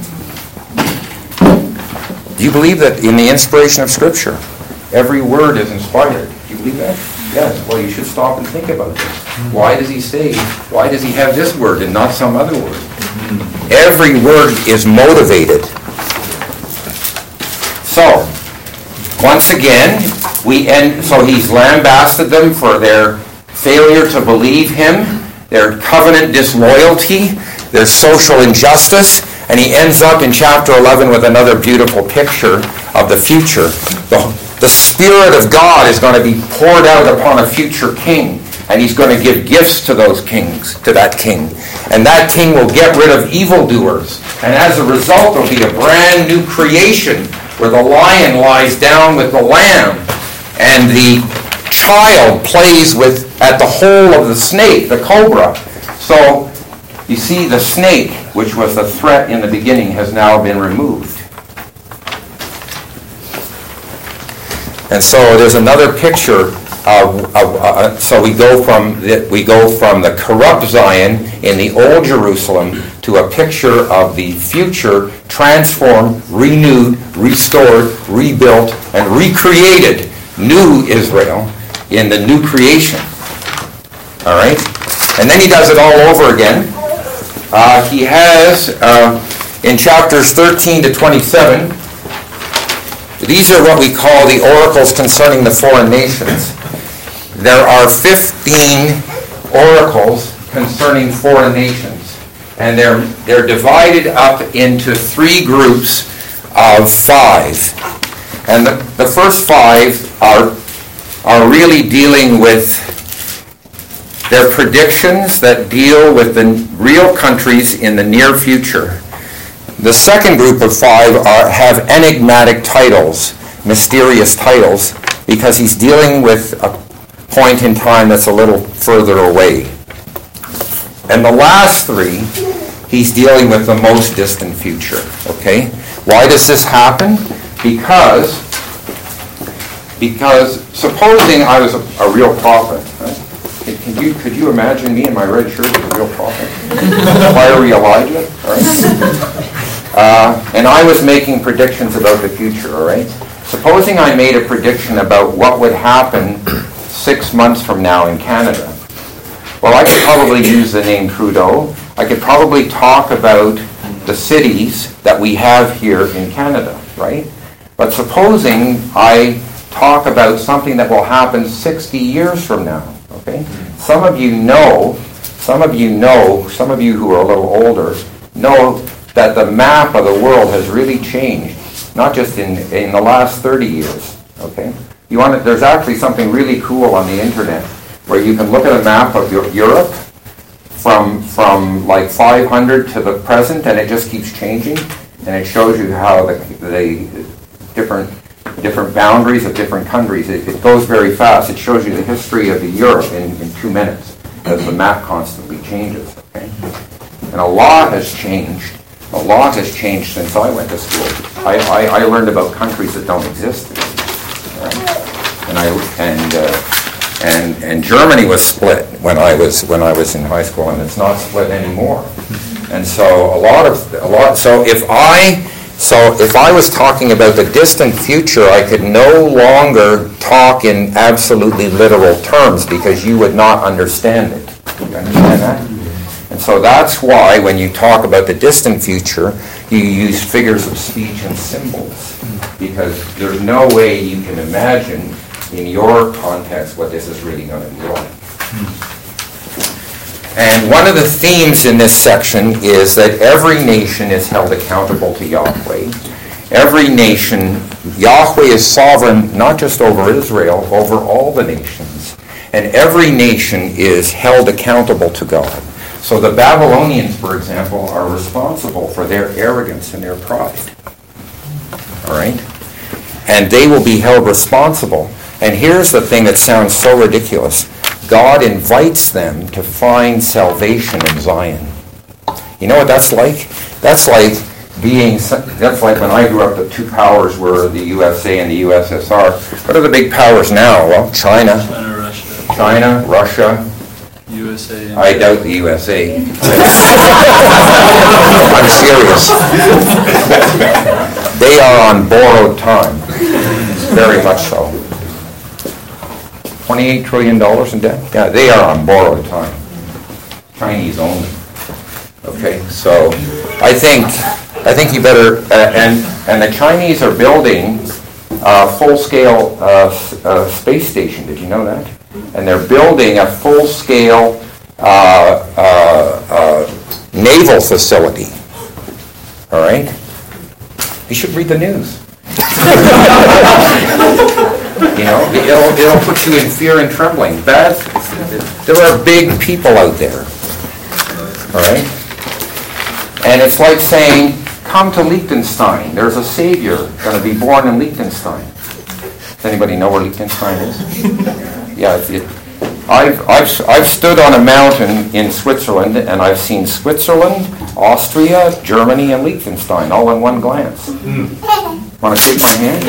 Do you believe that in the inspiration of Scripture, every word is inspired? Do you believe that? Yes. Well, you should stop and think about this. Why does he have this word and not some other word? Every word is motivated. So, once again, so he's lambasted them for their failure to believe him, their covenant disloyalty, their social injustice, and he ends up in chapter 11 with another beautiful picture of the future. The Spirit of God is going to be poured out upon a future king, and he's going to give gifts to those kings, to that king. And that king will get rid of evildoers. And as a result, there'll be a brand new creation where the lion lies down with the lamb, and the child plays at the hole of the snake, the cobra. So, you see, the snake, which was the threat in the beginning, has now been removed. And so there's another picture so we go from the corrupt Zion in the old Jerusalem to a picture of the future transformed, renewed, restored, rebuilt, and recreated new Israel in the new creation. All right? And then he does it all over again. He has, in chapters 13 to 27, these are what we call the oracles concerning the foreign nations. There are 15 oracles concerning foreign nations, and they're divided up into 3 groups of 5. And the first 5 are really dealing with their predictions that deal with the real countries in the near future. The second group of 5 have enigmatic titles, mysterious titles, because he's dealing with a point in time that's a little further away. And the last 3, he's dealing with the most distant future. Okay? Why does this happen? Because supposing I was a real prophet, right? Could you imagine me in my red shirt as a real prophet? Fiery Elijah, all right? And I was making predictions about the future, all right? Supposing I made a prediction about what would happen 6 months from now in Canada. Well, I could probably use the name Trudeau. I could probably talk about the cities that we have here in Canada, right? But supposing I talk about something that will happen 60 years from now, okay? Some of you who are a little older, know that the map of the world has really changed, not just in the last 30 years, okay? There's actually something really cool on the internet where you can look at a map of Europe from like 500 to the present, and it just keeps changing, and it shows you how the different boundaries of different countries. It goes very fast. It shows you the history of Europe in 2 minutes as the map constantly changes. Okay? And a lot has changed. A lot has changed since I went to school. I learned about countries that don't exist today. Right? And Germany was split when I was in high school, and it's not split anymore. And so if I was talking about the distant future, I could no longer talk in absolutely literal terms because you would not understand it. You understand that? And so that's why when you talk about the distant future, you use figures of speech and symbols, because there's no way you can imagine in your context what this is really going to be like. And one of the themes in this section is that every nation is held accountable to Yahweh. Every nation, Yahweh is sovereign not just over Israel, over all the nations. And every nation is held accountable to God. So the Babylonians, for example, are responsible for their arrogance and their pride. All right? And they will be held responsible. And here's the thing that sounds so ridiculous. God invites them to find salvation in Zion. You know what that's like? That's like when I grew up, the 2 powers were the USA and the USSR. What are the big powers now? Well, China, Russia, USA. I doubt the USA. I'm serious. They are on borrowed time. Very much so. $28 trillion in debt? Yeah, they are on borrowed time. Chinese only. Okay, so I think you better, and the Chinese are building a full-scale space station. Did you know that? And they're building a full-scale naval facility. All right? You should read the news. You know, it'll put you in fear and trembling. there are big people out there. All right? And it's like saying, come to Liechtenstein. There's a Savior going to be born in Liechtenstein. Does anybody know where Liechtenstein is? Yeah, I've stood on a mountain in Switzerland, and I've seen Switzerland, Austria, Germany, and Liechtenstein all in one glance. Want to shake my hand?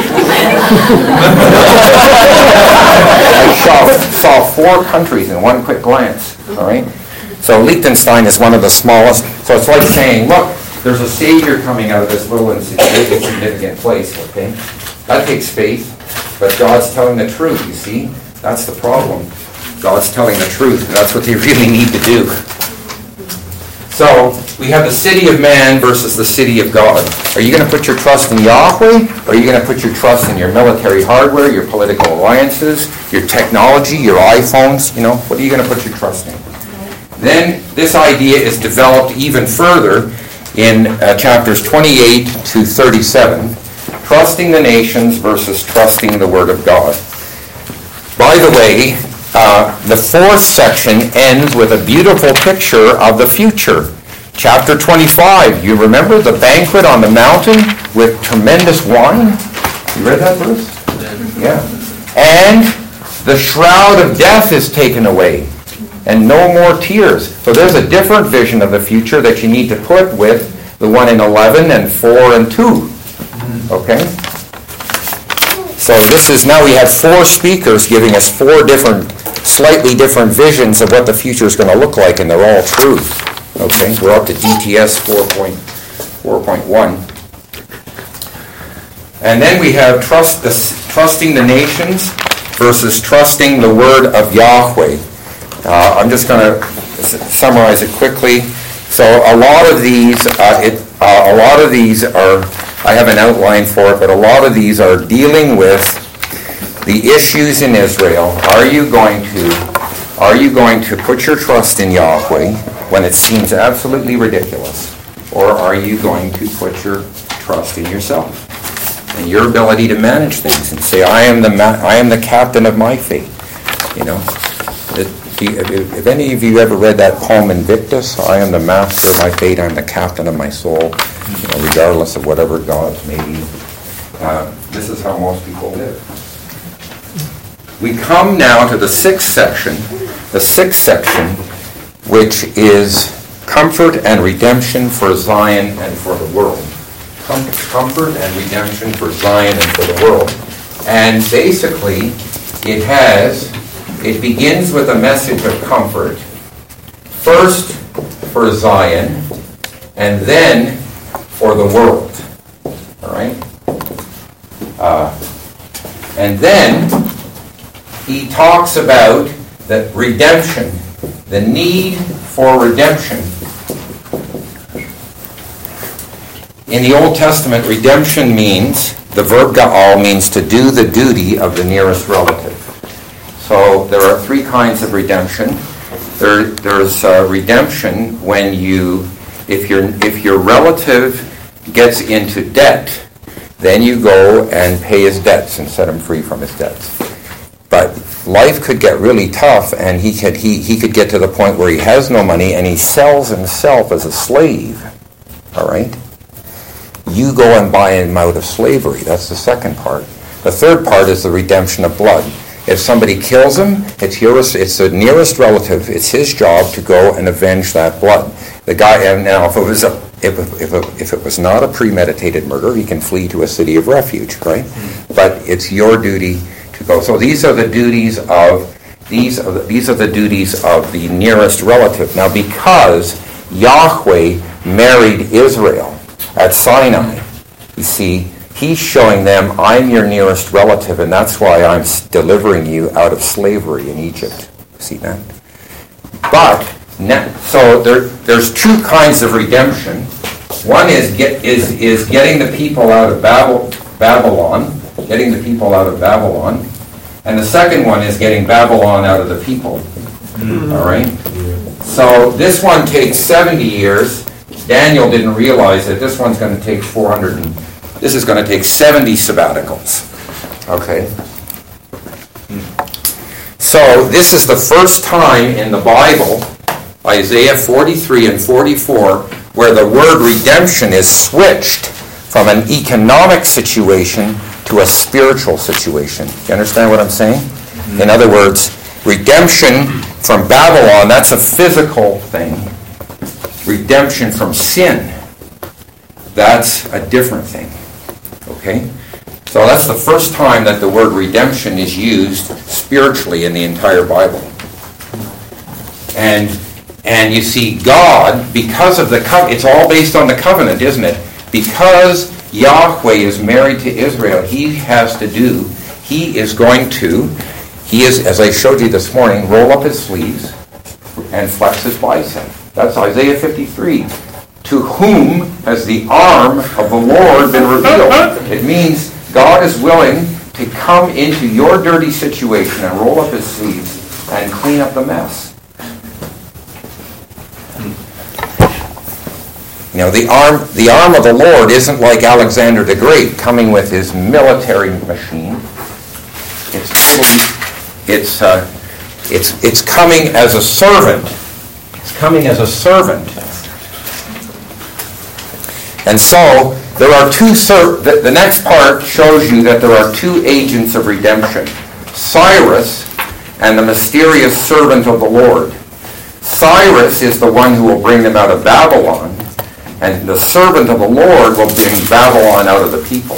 I saw 4 countries in one quick glance. All right. So Liechtenstein is one of the smallest. So it's like saying, look, there's a Savior coming out of this little insignificant place. Okay, that takes faith, but God's telling the truth. You see, that's the problem. God's telling the truth, and that's what they really need to do. So, we have the city of man versus the city of God. Are you going to put your trust in Yahweh? Or are you going to put your trust in your military hardware, your political alliances, your technology, your iPhones? You know, what are you going to put your trust in? Then, this idea is developed even further in chapters 28 to 37. Trusting the nations versus trusting the Word of God. By the way, the 4th section ends with a beautiful picture of the future. Chapter 25, you remember the banquet on the mountain with tremendous wine? You read that verse? Yeah. And the shroud of death is taken away, and no more tears. So there's a different vision of the future that you need to put with the one in 11 and 4 and 2. Okay? So this is, now we have 4 speakers giving us 4 slightly different visions of what the future is going to look like, and they're all true. Okay, we're up to DTS 4.1. And then we have trusting the nations versus trusting the word of Yahweh. I'm just going to summarize it quickly. So a lot of these are, I have an outline for it, but a lot of these are dealing with the issues in Israel. Are you going to put your trust in Yahweh when it seems absolutely ridiculous? Or are you going to put your trust in yourself and your ability to manage things and say, I am the captain of my fate? You know, if any of you ever read that poem Invictus, I am the master of my fate, I am the captain of my soul, you know, regardless of whatever gods may be. This is how most people live. We come now to the 6th section, which is comfort and redemption for Zion and for the world. Comfort and redemption for Zion and for the world. And basically, it begins with a message of comfort, first for Zion, and then for the world. All right? And then he talks about the redemption, the need for redemption. In the Old Testament, redemption means, the verb ga'al means to do the duty of the nearest relative. So there are 3 kinds of redemption. There's redemption when if your relative gets into debt, then you go and pay his debts and set him free from his debts. But life could get really tough, and he could get to the point where he has no money, and he sells himself as a slave. All right? You go and buy him out of slavery. That's the second part. The third part is the redemption of blood. If somebody kills him, it's the nearest relative. It's his job to go and avenge that blood. The guy, and now if it was not a premeditated murder, he can flee to a city of refuge, right? But it's your duty to go. So these are the duties of the nearest relative. Now, because Yahweh married Israel at Sinai, you see, he's showing them, I'm your nearest relative, and that's why I'm delivering you out of slavery in Egypt. See that? But, so there's 2 kinds of redemption. One is getting the people out of Babylon, and the second one is getting Babylon out of the people. All right? So this one takes 70 years. Daniel didn't realize that this one's going to take this is going to take 70 sabbaticals. Okay? So this is the first time in the Bible, Isaiah 43 and 44, where the word redemption is switched from an economic situation to a spiritual situation. You understand what I'm saying? In other words, redemption from Babylon, that's a physical thing. Redemption from sin, that's a different thing. Okay? So that's the first time that the word redemption is used spiritually in the entire Bible. And you see, God, because of the covenant, it's all based on the covenant, isn't it? Because Yahweh is married to Israel, he is, as I showed you this morning, roll up his sleeves and flex his bicep. That's Isaiah 53. To whom has the arm of the Lord been revealed? It means God is willing to come into your dirty situation and roll up his sleeves and clean up the mess. You know, the arm of the Lord isn't like Alexander the Great coming with his military machine. It's coming as a servant. It's coming as a servant. And so there are the next part shows you that there are two agents of redemption. Cyrus and the mysterious servant of the Lord. Cyrus is the one who will bring them out of Babylon, and the servant of the Lord will bring Babylon out of the people.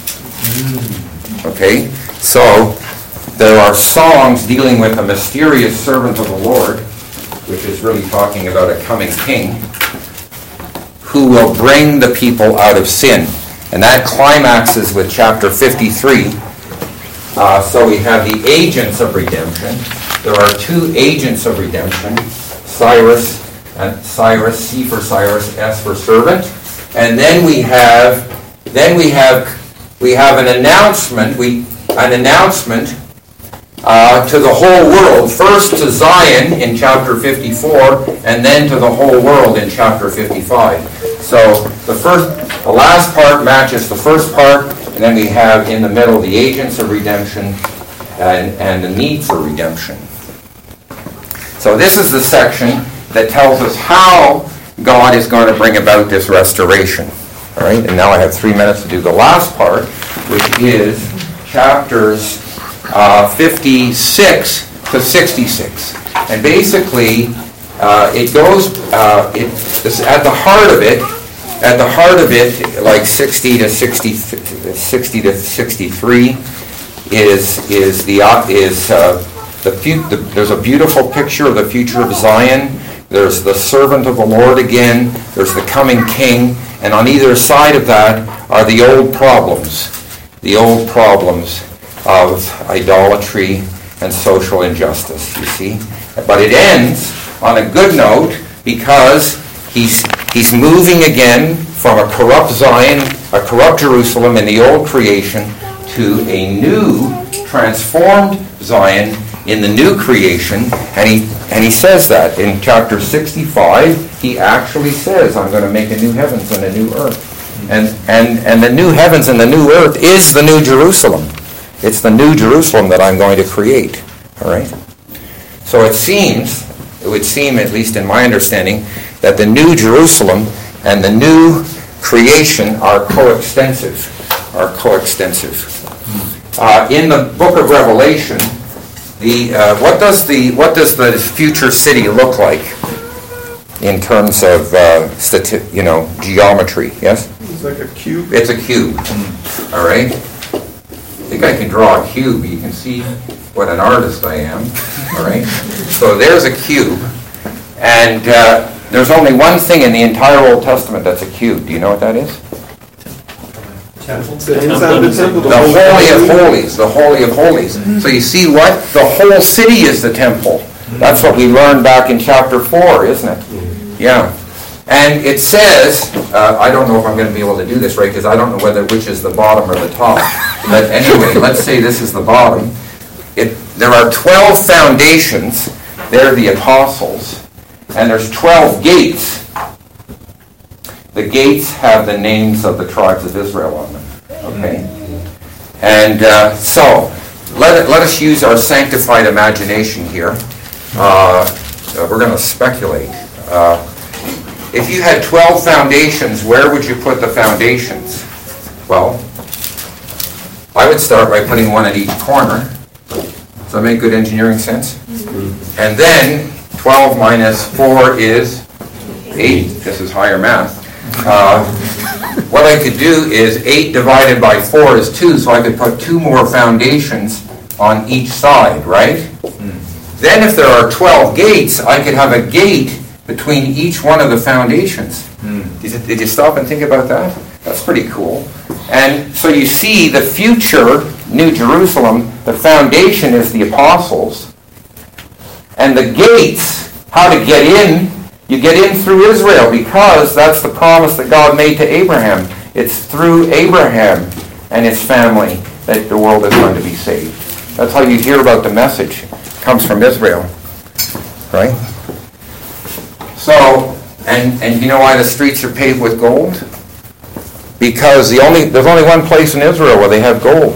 Okay? So there are songs dealing with a mysterious servant of the Lord, which is really talking about a coming king, who will bring the people out of sin. And that climaxes with chapter 53. So we have the agents of redemption. There are two agents of redemption, Cyrus, C for Cyrus, S for servant. And then we have an announcement. To the whole world, first to Zion in chapter 54, and then to the whole world in chapter 55. So the last part matches the first part, and then we have in the middle the agents of redemption and the need for redemption. So this is the section that tells us how God is going to bring about this restoration. All right, and now I have 3 minutes to do the last part, which is chapters 56 to 66. And basically, it goes, at the heart of it, like 60 to 63 there's a beautiful picture of the future of Zion. There's the servant of the Lord again. There's the coming king. And on either side of that are the old problems of idolatry and social injustice, you see. But it ends on a good note because he's moving again from a corrupt Zion, a corrupt Jerusalem in the old creation, to a new, transformed Zion in the new creation. And he says that in chapter 65. He actually says, I'm going to make a new heavens and a new earth. And the new heavens and the new earth is the new Jerusalem. It's the new Jerusalem that I'm going to create. All right? So it would seem, at least in my understanding, that the new Jerusalem and the new creation are coextensive. In the book of Revelation, what does the future city look like in terms of geometry? Yes? It's like a cube. It's a cube. All right? I think I can draw a cube. You can see what an artist I am. All right? So there's a cube. And there's only one thing in the entire Old Testament that's a cube. Do you know what that is? The inside of the temple. The Holy of Holies. The Holy of Holies. So you see what? The whole city is the temple. That's what we learned back in chapter 4, isn't it? Yeah. And it says, I don't know if I'm going to be able to do this right, because I don't know which is the bottom or the top. But anyway, let's say this is the bottom. There are 12 foundations. They're the apostles. And there's 12 gates. The gates have the names of the tribes of Israel on them. Okay? And so, let us use our sanctified imagination here. We're going to speculate. If you had 12 foundations, where would you put the foundations? Well, I would start by putting one at each corner. Does that make good engineering sense? And then 12 minus 4 is 8. This is higher math. What I could do is 8 divided by 4 is 2, so I could put 2 more foundations on each side, right? Then if there are 12 gates, I could have a gate between each one of the foundations. Did you stop and think about that? That's pretty cool. And so you see the future New Jerusalem, the foundation is the apostles. And the gates, how to get in, you get in through Israel, because that's the promise that God made to Abraham. It's through Abraham and his family that the world is going to be saved. That's how you hear about the message. It comes from Israel. Right? So, and you know why the streets are paved with gold? Because there's only one place in Israel where they have gold.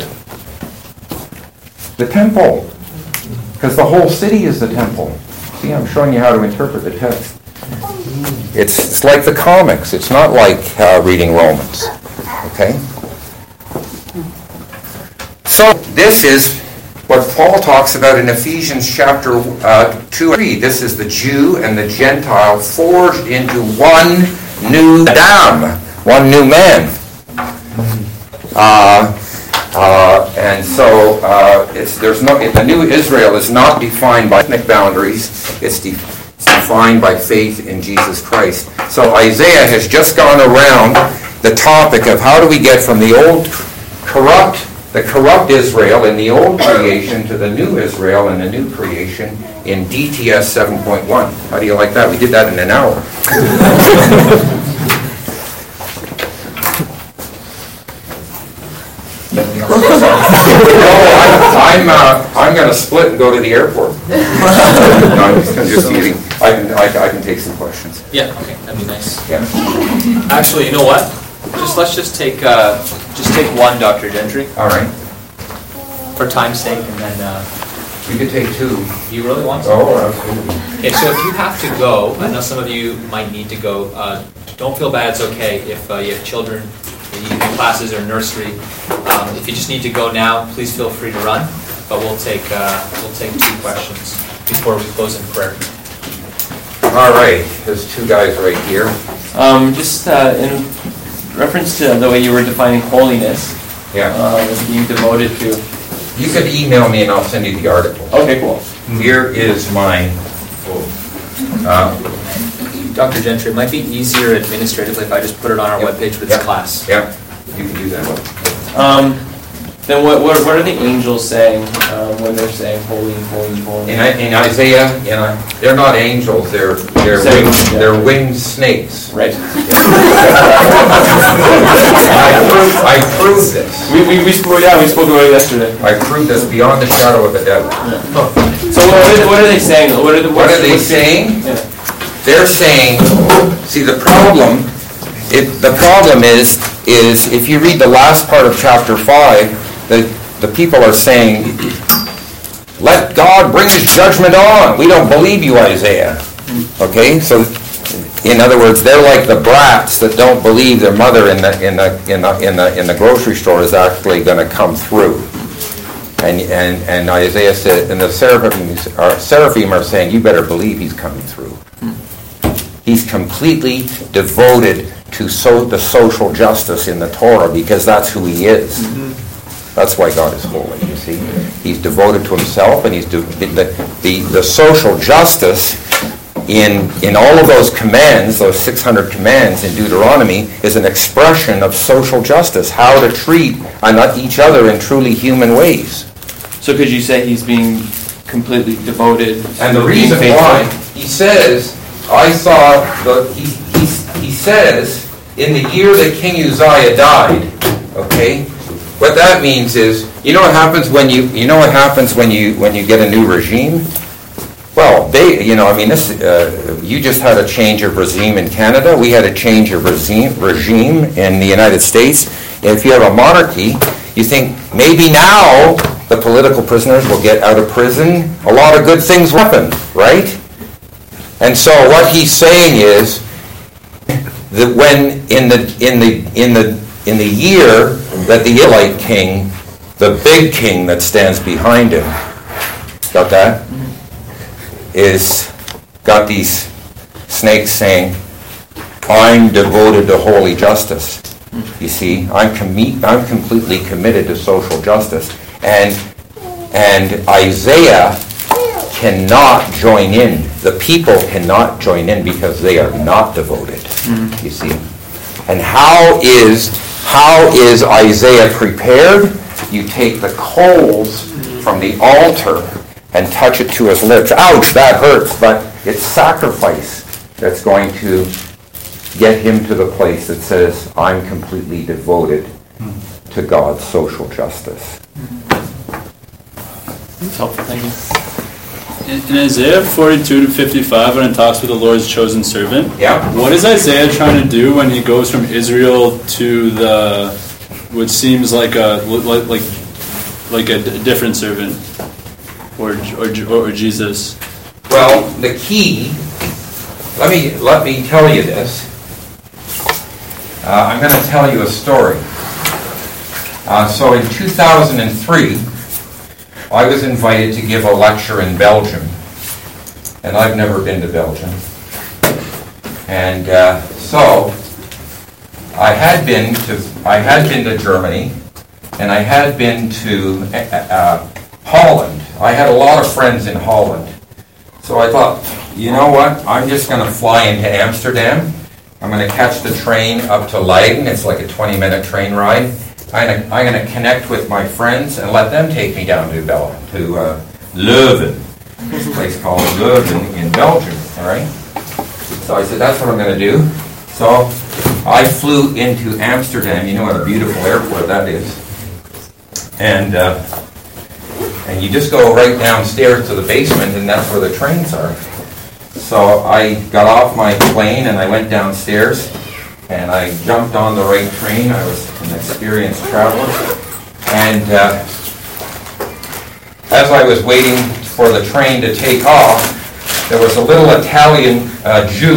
The temple. Because the whole city is the temple. See, I'm showing you how to interpret the text. It's like the comics. It's not like reading Romans. Okay? So this is what Paul talks about in Ephesians chapter 2:3. This is the Jew and the Gentile forged into one new Adam, one new man. And so the new Israel is not defined by ethnic boundaries. It's defined by faith in Jesus Christ. So Isaiah has just gone around the topic of how do we get from the old corrupt Israel in the old creation to the new Israel in the new creation in DTS 7.1. How do you like that? We did that in an hour. I'm going to split and go to the airport. No, I'm just kidding. I can take some questions. Yeah, okay, that'd be nice. Yeah. Actually, you know what? Let's take one, Dr. Gentry. All right. For time's sake, and then You could take 2. you really want to? Oh, absolutely. Okay, so if you have to go, I know some of you might need to go. Don't feel bad. It's okay if you have children, evening classes or nursery. If you just need to go now, please feel free to run. But we'll take 2 questions before we close in prayer. All right. There's 2 guys right here. Just in reference to the way you were defining holiness, Yeah. being devoted to. You could email me and I'll send you the article. Okay, cool. Here is my. Dr. Gentry, it might be easier administratively if I just put it on our webpage for this class. Yeah, you can do that. Then what are the angels saying when they're saying holy, holy, holy? In Isaiah, they're not angels. They're winged snakes. Right. I proved this. We spoke about it yesterday. I proved this beyond the shadow of a doubt. So what are they saying? What are they saying? Yeah. They're saying. See, the problem is if you read the last part of chapter 5. The people are saying, let God bring his judgment on. We don't believe you, Isaiah. Okay? So, in other words, they're like the brats that don't believe their mother in the grocery store is actually going to come through. And Isaiah said, and the seraphim are saying, you better believe he's coming through. He's completely devoted to the social justice in the Torah because that's who he is. That's why God is holy, you see. He's devoted to himself, and he's the social justice in all of those commands, those 600 commands in Deuteronomy, is an expression of social justice, how to treat each other in truly human ways. So could you say he's being completely devoted? And the reason why, he says, he says, in the year that King Uzziah died, okay, what that means is, you know what happens when you get a new regime? Well, you just had a change of regime in Canada. We had a change of regime in the United States. If you have a monarchy, you think maybe now the political prisoners will get out of prison, a lot of good things will happen, right? And so what he's saying is that when in the year that the Israelite king, the big king that stands behind him, got that? Is got these snakes saying, I'm devoted to holy justice. You see, I'm completely committed to social justice. And Isaiah cannot join in. The people cannot join in because they are not devoted. You see. And how is Isaiah prepared? You take the coals from the altar and touch it to his lips. Ouch, that hurts, but it's sacrifice that's going to get him to the place that says, I'm completely devoted to God's social justice. That's helpful, thank you. In Isaiah 42 to 55, when it talks with the Lord's chosen servant, what is Isaiah trying to do when he goes from Israel to the, which seems like a different servant, or Jesus? Well, the key. Let me tell you this. I'm going to tell you a story. So in 2003. I was invited to give a lecture in Belgium, and I've never been to Belgium. And so I had been to Germany, and I had been to Holland. I had a lot of friends in Holland. So I thought, you know what? I'm just going to fly into Amsterdam. I'm going to catch the train up to Leiden. It's like a 20-minute train ride. I'm going to connect with my friends and let them take me down to Leuven, a place called Leuven in Belgium. All right. So I said, that's what I'm going to do. So I flew into Amsterdam. You know what a beautiful airport that is. And you just go right downstairs to the basement, and that's where the trains are. So I got off my plane and I went downstairs. And I jumped on the right train. I was an experienced traveler. And as I was waiting for the train to take off, there was a little Italian Jew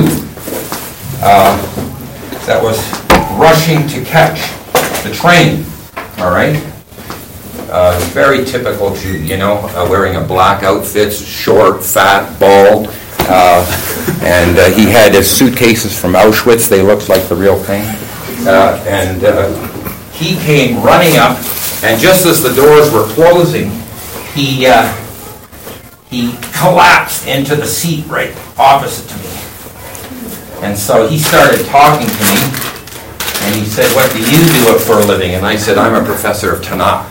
that was rushing to catch the train. All right? Very typical Jew, wearing a black outfit, short, fat, bald. And he had his suitcases from Auschwitz. They looked like the real thing. And he came running up, and just as the doors were closing, he collapsed into the seat right opposite to me. And so he started talking to me, and he said, what do you do for a living? And I said, I'm a professor of Tanakh.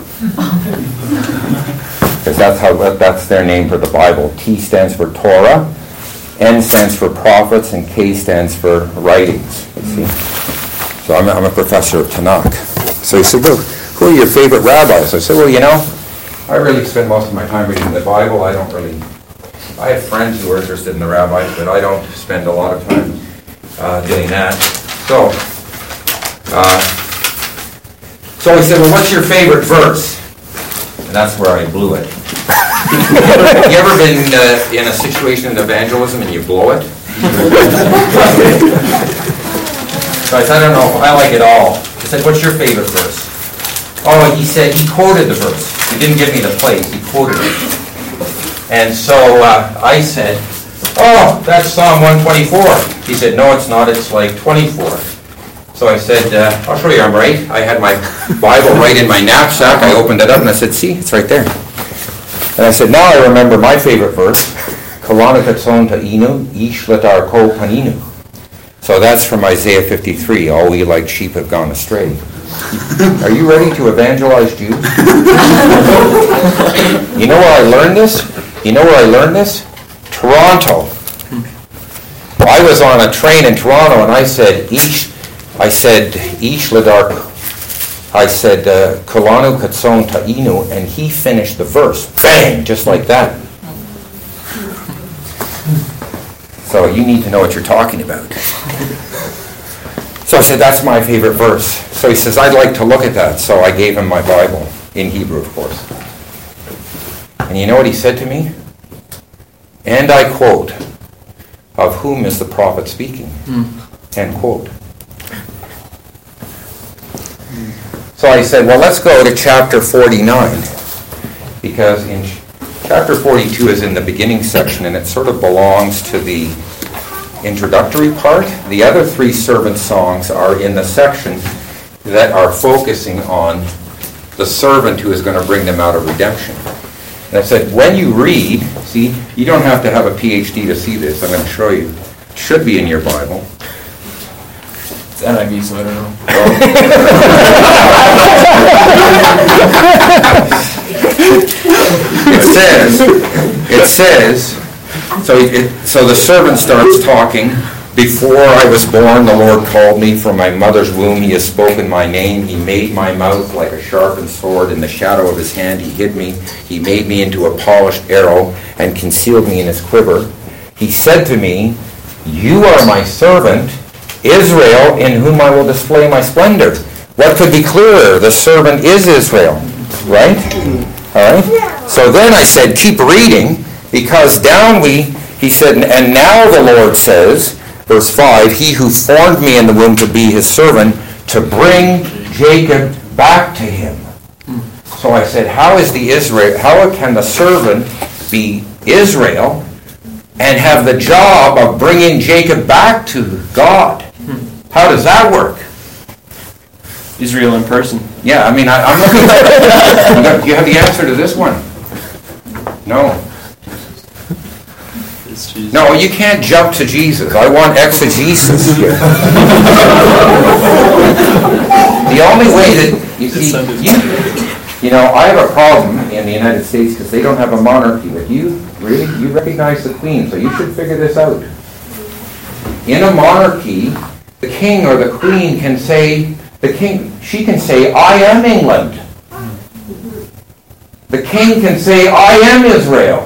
Because that's their name for the Bible. T stands for Torah, N stands for prophets, and K stands for writings. You see? So I'm a professor of Tanakh. So he said, well, who are your favorite rabbis? I said, well, I really spend most of my time reading the Bible. I have friends who are interested in the rabbis, but I don't spend a lot of time doing that. So he said, well, what's your favorite verse? And that's where I blew it. You ever been in a situation in evangelism and you blow it? So I said, I don't know, I like it all. He said, what's your favorite verse? Oh, he said, he quoted the verse. He didn't give me the place, he quoted it. And so I said, oh, that's Psalm 124. He said, no, it's not, it's like 24. So I said, I'll show you I'm right. I had my Bible right in my knapsack. I opened it up and I said, see, it's right there. And I said, now I remember my favorite verse, Kalana Katson Ta'inu, Ish Latar Ko Paninu. So that's from Isaiah 53, all we like sheep have gone astray. Are you ready to evangelize Jews? You know where I learned this? Toronto. I was on a train in Toronto and I said, Ish Ladar, Kolanu Katson Ta'inu, and he finished the verse. Bang! Just like that. So you need to know what you're talking about. So I said, that's my favorite verse. So he says, I'd like to look at that. So I gave him my Bible, in Hebrew, of course. And you know what he said to me? And I quote, "Of whom is the prophet speaking?" End quote. So I said, well, let's go to chapter 49, because in chapter 42 is in the beginning section, and it sort of belongs to the introductory part. The other three servant songs are in the section that are focusing on the servant who is going to bring them out of redemption. And I said, when you read, see, you don't have to have a PhD to see this. I'm going to show you. It should be in your Bible. It's NIV, so I don't know. It says, so the servant starts talking. Before I was born, the Lord called me. From my mother's womb, he has spoken my name. He made my mouth like a sharpened sword. In the shadow of his hand, he hid me. He made me into a polished arrow and concealed me in his quiver. He said to me, "You are my servant, Israel, in whom I will display my splendor." What could be clearer? The servant is Israel, right? All right. So then I said, keep reading, because he said, and now the Lord says, verse 5, "He who formed me in the womb to be his servant, to bring Jacob back to him." So I said, how can the servant be Israel and have the job of bringing Jacob back to God? How does that work? Israel in person. Yeah, I mean, I'm looking at it. Do you have the answer to this one? No. It's Jesus. No, you can't jump to Jesus. I want exegesis here. The only way that you see, you know, I have a problem in the United States because they don't have a monarchy. But you recognize the Queen, so you should figure this out. In a monarchy, the king or the queen can say, she can say, "I am England." The king can say, "I am Israel."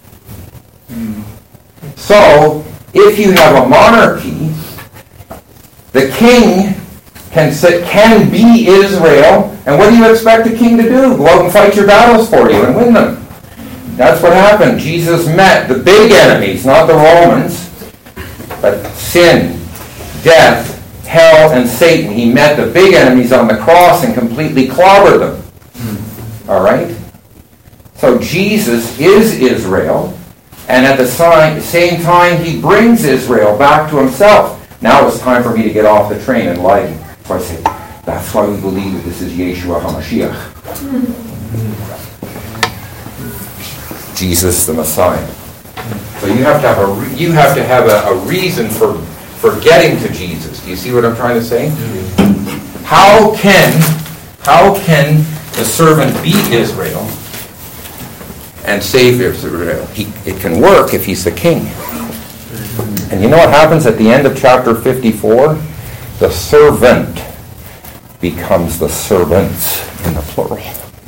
So, if you have a monarchy, the king can be Israel, and what do you expect the king to do? Go out and fight your battles for you and win them. That's what happened. Jesus met the big enemies, not the Romans, but sin, death, hell, and Satan. He met the big enemies on the cross and completely clobbered them. All right? So Jesus is Israel, and at the same time, he brings Israel back to himself. Now it's time for me to get off the train and lie. So I say, that's why we believe that this is Yeshua HaMashiach. Jesus the Messiah. So you have to have a reason for getting to Jesus. Do you see what I'm trying to say? How can the servant be Israel and save Israel? It can work if he's the king. And you know what happens at the end of chapter 54? The servant becomes the servants in the plural.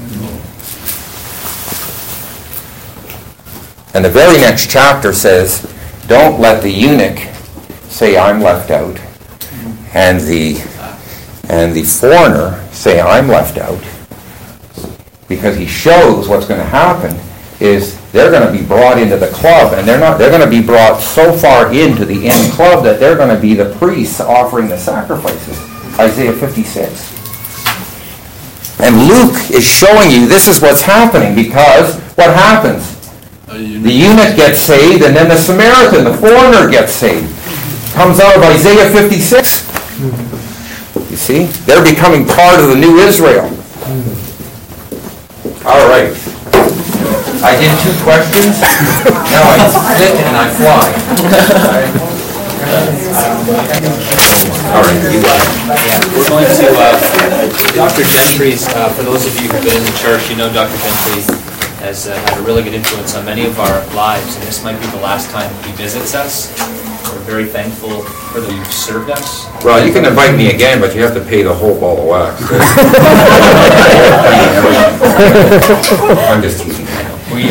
And the very next chapter says, don't let the eunuch say, "I'm left out," and the foreigner say, "I'm left out," because he shows what's going to happen is they're going to be brought into the club, and they're going to be brought so far into the in club that they're going to be the priests offering the sacrifices. Isaiah 56. And Luke is showing you this is what's happening, because what happens? The eunuch gets saved, and then the Samaritan, the foreigner, gets saved. Comes out of Isaiah 56. You see? They're becoming part of the new Israel. All right. I did 2 questions. Now I sit and I fly. All right, you got it. Yeah, we're going to Dr. Gentry's, for those of you who've been in the church, you know Dr. Gentry has had a really good influence on many of our lives, and this might be the last time he visits us. We're very thankful for that you've served us. Well, you can invite me again, but you have to pay the whole ball of wax. I'm just teasing. We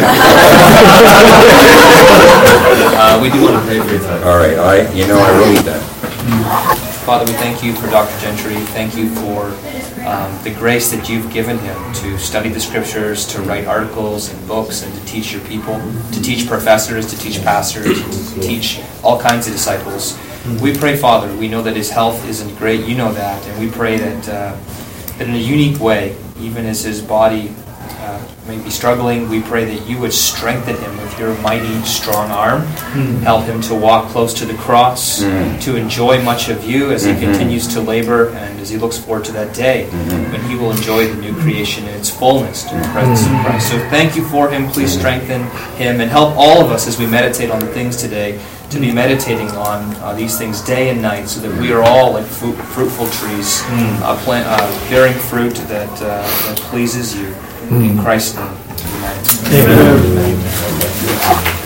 do want to pray for you. All right, I wrote that. Father, we thank you for Dr. Gentry. Thank you for the grace that you've given him to study the scriptures, to write articles and books, and to teach your people, to teach professors, to teach pastors, to teach all kinds of disciples. We pray, Father, we know that his health isn't great, you know that, and we pray that, that in a unique way, even as his body may be struggling, we pray that you would strengthen him with your mighty, strong arm, help him to walk close to the cross, to enjoy much of you as he continues to labor and as he looks forward to that day when he will enjoy the new creation in its fullness in the presence of Christ. So thank you for him. Please strengthen him and help all of us as we meditate on the things today to be meditating on these things day and night, so that we are all like fruitful trees, bearing fruit that pleases you. In Christ's name. Amen. Amen.